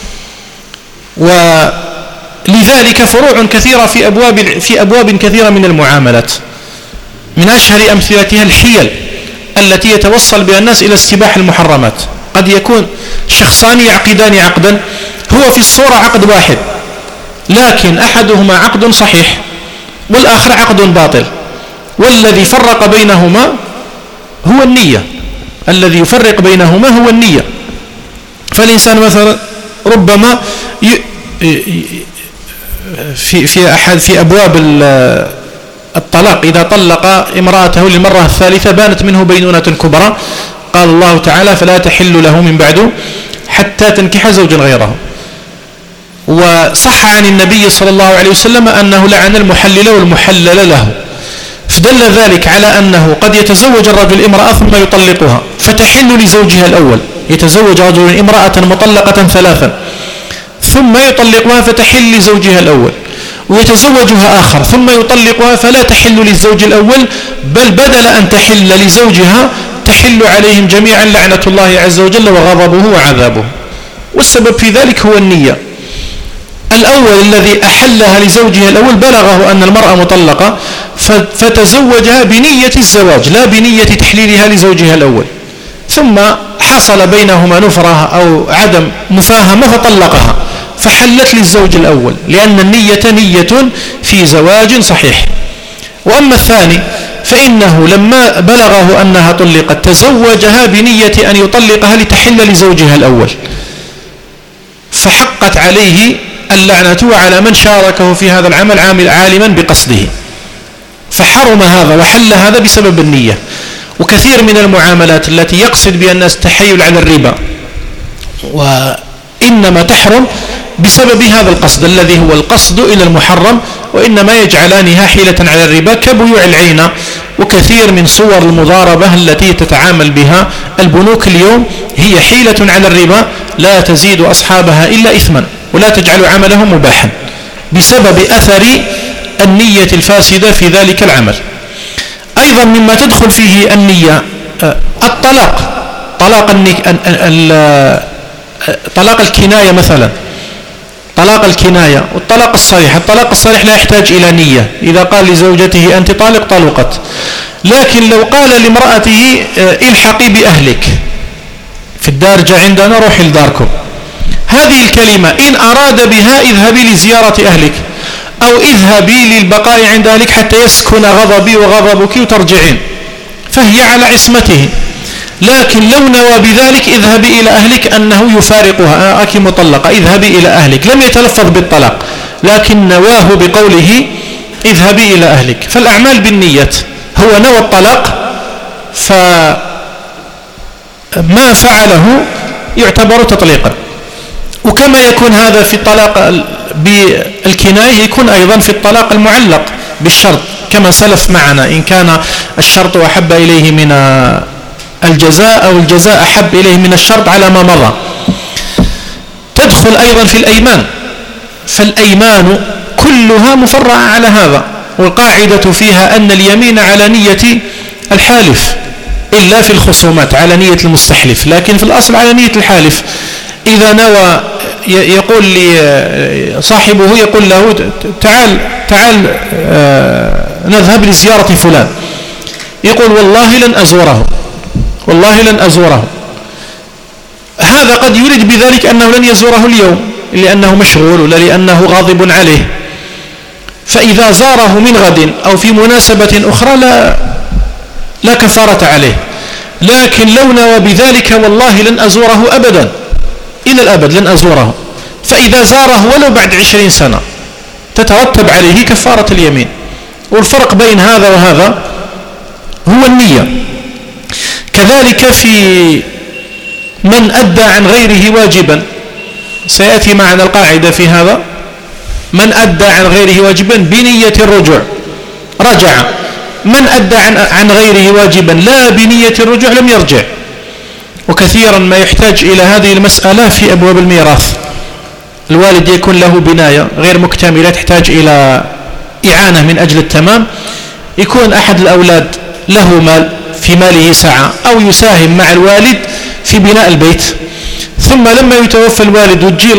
A: ولذلك فروع كثيرة في أبواب كثيرة من المعاملات. من أشهر أمثلتها الحيل التي يتوصل بها الناس إلى استباح المحرمات. قد يكون شخصان يعقدان عقدا هو في الصورة عقد واحد، لكن أحدهما عقد صحيح والآخر عقد باطل، والذي فرق بينهما هو النية. الذي يفرق بينهما هو النية. فالإنسان مثلا ربما في أبواب الطلاق إذا طلق امرأته للمرة الثالثة بانت منه بينونة كبرى، قال الله تعالى: فلا تحل له من بعد حتى تنكح زوجا غيره. وصح عن النبي صلى الله عليه وسلم أنه لعن المحلل والمحلل له، فدل ذلك على أنه قد يتزوج الرجل امرأة ثم يطلقها فتحل لزوجها الأول. يتزوج رجل امرأة مطلقة 3 ثم يطلقها فتحل لزوجها الأول، ويتزوجها آخر ثم يطلقها فلا تحل للزوج الأول، بل بدل أن تحل لزوجها تحل عليهم جميعا لعنة الله عز وجل وغضبه وعذابه. والسبب في ذلك هو النية. الأول الذي أحلها لزوجها الأول بلغه أن المرأة مطلقة فتزوجها بنية الزواج لا بنية تحليلها لزوجها الأول، ثم حصل بينهما نفرة أو عدم مفاهمة فطلقها فحلت للزوج الأول، لأن النية نية في زواج صحيح. وأما الثاني فإنه لما بلغه أنها طلقت تزوجها بنية أن يطلقها لتحل لزوجها الأول، فحقت عليه اللعنة وعلى من شاركه في هذا العمل عالما بقصده، فحرم هذا وحل هذا بسبب النية. وكثير من المعاملات التي يقصد بها الناس تحيل على الربا وإنما تحرم بسبب هذا القصد الذي هو القصد إلى المحرم، وإنما يجعلانها حيلة على الربا كبيوع العينة. وكثير من صور المضاربة التي تتعامل بها البنوك اليوم هي حيلة على الربا لا تزيد أصحابها إلا إثما ولا تجعل عملهم مباحا بسبب أثر النية الفاسدة في ذلك العمل. أيضا مما تدخل فيه النية الطلاق، طلاق الكناية مثلا، طلاق الكناية والطلاق الصريح. الطلاق الصريح لا يحتاج إلى نية، إذا قال لزوجته أنت طالق طلقت. لكن لو قال لامرأته الحقي بأهلك في الدارجة عندنا روحي لداركم، هذه الكلمة إن أراد بها اذهبي لزيارة أهلك أو اذهبي للبقاء عند أهلك حتى يسكن غضبي وغضبك وترجعين، فهي على عصمته. لكن لو نوى بذلك اذهبي إلى أهلك أنه يفارقها أكي مطلقة اذهبي إلى أهلك، لم يتلفظ بالطلاق لكن نواه بقوله اذهبي إلى أهلك. فالأعمال بالنية، هو نوى الطلاق فما فعله يعتبر تطليقا. وكما يكون هذا في الطلاق بالكناية يكون أيضا في الطلاق المعلق بالشرط كما سلف معنا، إن كان الشرط أحب إليه من الجزاء أو الجزاء أحب إليه من الشرط على ما مضى. تدخل أيضا في الأيمان، فالأيمان كلها مفرعة على هذا، والقاعدة فيها أن اليمين على نية الحالف إلا في الخصومات على نية المستحلف، لكن في الأصل على نية الحالف. إذا نوى يقول لي صاحبه يقول له تعال نذهب لزيارة فلان، يقول والله لن أزوره. هذا قد يريد بذلك أنه لن يزوره اليوم لأنه مشغول ولا لأنه غاضب عليه، فإذا زاره من غد أو في مناسبة أخرى لا كفارة عليه. لكن لو نوى بذلك والله لن أزوره أبدا إلى الأبد لن أزوره، فإذا زاره ولو بعد 20 سنة تترتب عليه كفارة اليمين. والفرق بين هذا وهذا هو النية. كذلك في من أدى عن غيره واجبا، سيأتي معنا القاعدة في هذا، من أدى عن غيره واجبا بنية الرجوع رجع، من أدى عن غيره واجبا لا بنية الرجوع لم يرجع. وكثيرا ما يحتاج إلى هذه المسألة في أبواب الميراث، الوالد يكون له بناية غير مكتملة تحتاج إلى إعانة من أجل التمام، يكون أحد الأولاد له مال في ماله سعة أو يساهم مع الوالد في بناء البيت، ثم لما يتوفى الوالد وتجي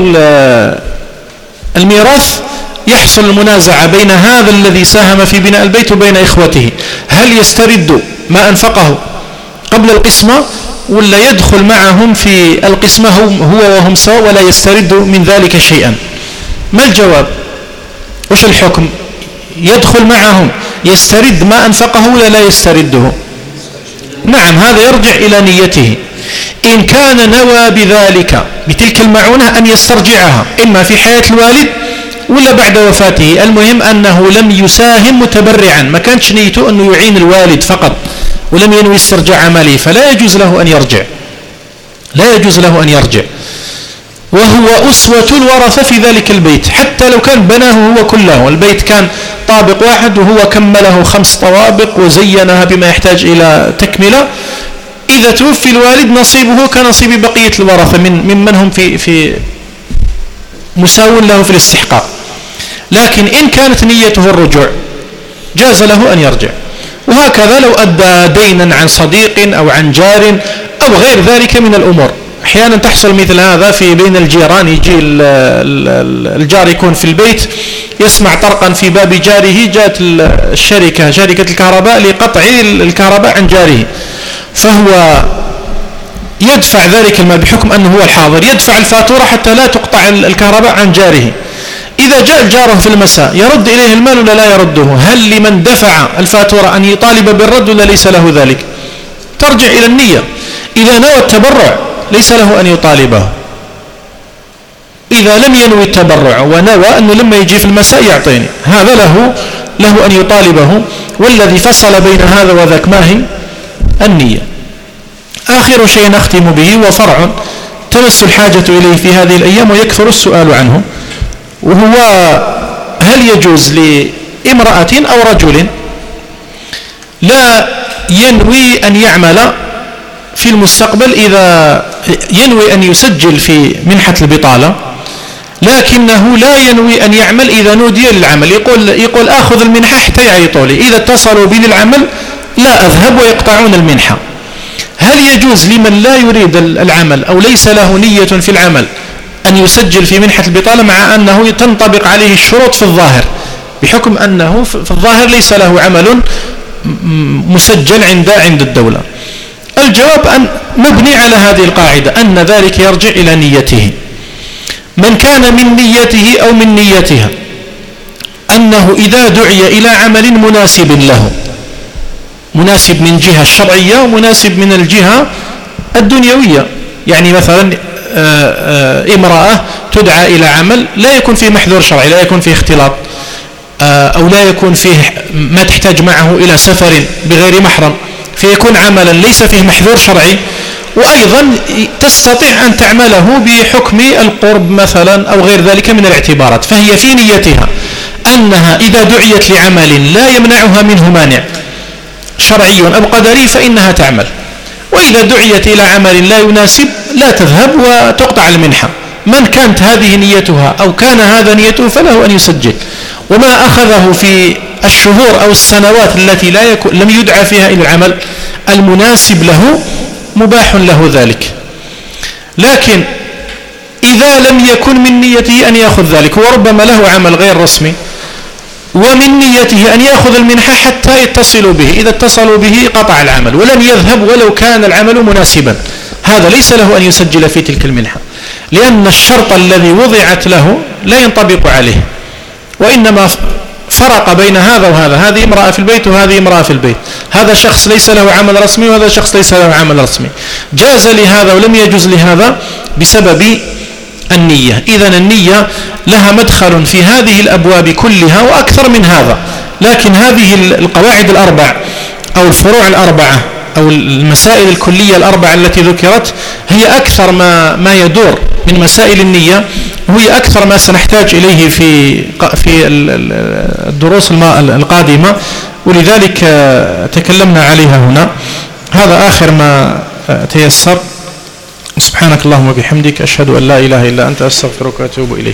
A: الميراث يحصل المنازعة بين هذا الذي ساهم في بناء البيت وبين إخوته، هل يسترد ما أنفقه قبل القسمة ولا يدخل معهم في القسمة هو وهم سواء ولا يسترد من ذلك شيئا؟ ما الجواب؟ وش الحكم؟ يدخل معهم يسترد ما أنفقه ولا لا يسترده؟ نعم، هذا يرجع إلى نيته. إن كان نوى بذلك بتلك المعونة أن يسترجعها إما في حياة الوالد ولا بعد وفاته، المهم أنه لم يساهم متبرعا، ما كانش نيته أنه يعين الوالد فقط ولم ينوي استرجاع ماله، فلا يجوز له أن يرجع، لا يجوز له أن يرجع. وهو أسوة الورثة في ذلك البيت، حتى لو كان بناه هو كله، البيت كان طابق واحد وهو كمله 5 طوابق وزينها بما يحتاج إلى تكملة، إذا توفي الوالد نصيبه كنصيب بقية الورثة ممن هم في مساو له في الاستحقاق. لكن إن كانت نيته الرجوع جاز له أن يرجع. وهكذا لو أدى دينا عن صديق أو عن جار أو غير ذلك من الأمور، أحيانا تحصل مثل هذا في بين الجيران، يجي الجار يكون في البيت يسمع طرقا في باب جاره، جاءت شركة الكهرباء لقطع الكهرباء عن جاره، فهو يدفع ذلك المال بحكم أنه هو الحاضر، يدفع الفاتورة حتى لا تقطع الكهرباء عن جاره. إذا جاء جاره في المساء يرد إليه المال ولا لا يرده؟ هل لمن دفع الفاتورة أن يطالب بالرد ولا ليس له ذلك؟ ترجع إلى النية. إذا نوى التبرع ليس له أن يطالبه، إذا لم ينوي التبرع ونوى أنه لما يجي في المساء يعطيني، هذا له أن يطالبه. والذي فصل بين هذا وذاك ما هي النية. آخر شيء نختم به وفرع تمس الحاجة إليه في هذه الأيام ويكثر السؤال عنه، وهو هل يجوز لامرأة أو رجل لا ينوي أن يعمل في المستقبل، إذا ينوي أن يسجل في منحة البطالة لكنه لا ينوي أن يعمل إذا نودي للعمل، يقول آخذ المنحة حتى يعيطوا لي، إذا اتصلوا بي للعمل لا أذهب ويقطعون المنحة. هل يجوز لمن لا يريد العمل أو ليس له نية في العمل أن يسجل في منحة البطالة مع أنه تنطبق عليه الشروط في الظاهر، بحكم أنه في الظاهر ليس له عمل مسجل عند الدولة؟ الجواب أن مبني على هذه القاعدة أن ذلك يرجع إلى نيته. من كان من نيته أو من نيتها أنه إذا دعي إلى عمل مناسب له، مناسب من جهة الشرعية ومناسب من الجهة الدنيوية، يعني مثلا امرأة تدعى إلى عمل لا يكون فيه محذور شرعي، لا يكون فيه اختلاط أو لا يكون فيه ما تحتاج معه إلى سفر بغير محرم، فيكون عملا ليس فيه محذور شرعي، وأيضا تستطيع أن تعمله بحكم القرب مثلا أو غير ذلك من الاعتبارات، فهي في نيتها أنها إذا دعيت لعمل لا يمنعها منه مانع شرعي أو قدري فإنها تعمل، وإذا دعيت إلى عمل لا يناسب لا تذهب وتقطع المنحة. من كانت هذه نيتها أو كان هذا نيته فله أن يسجل، وما أخذه في الشهور أو السنوات التي لم يدعى فيها إلى العمل المناسب له مباح له ذلك. لكن إذا لم يكن من نيته أن يأخذ ذلك، وربما له عمل غير رسمي ومن نيته أن يأخذ المنحة حتى يتصلوا به، إذا اتصلوا به قطع العمل ولم يذهب ولو كان العمل مناسبا، هذا ليس له أن يسجل في تلك المنحة، لأن الشرط الذي وضعت له لا ينطبق عليه، وإنما فرق بين هذا وهذا، هذه امرأة في البيت وهذه امرأة في البيت، هذا شخص ليس له عمل رسمي وهذا شخص ليس له عمل رسمي، جاز لهذا ولم يجوز لهذا بسبب النية. إذن النية لها مدخل في هذه الأبواب كلها وأكثر من هذا، لكن هذه القواعد الأربع أو الفروع الأربعة أو المسائل الكلية الأربعة التي ذكرت هي أكثر ما يدور من مسائل النية، وهي أكثر ما سنحتاج إليه في الدروس القادمة، ولذلك تكلمنا عليها هنا. هذا آخر ما تيسر. سبحانك اللهم وبحمدك، أشهد أن لا إله إلا أنت، أستغفرك وأتوب إليك.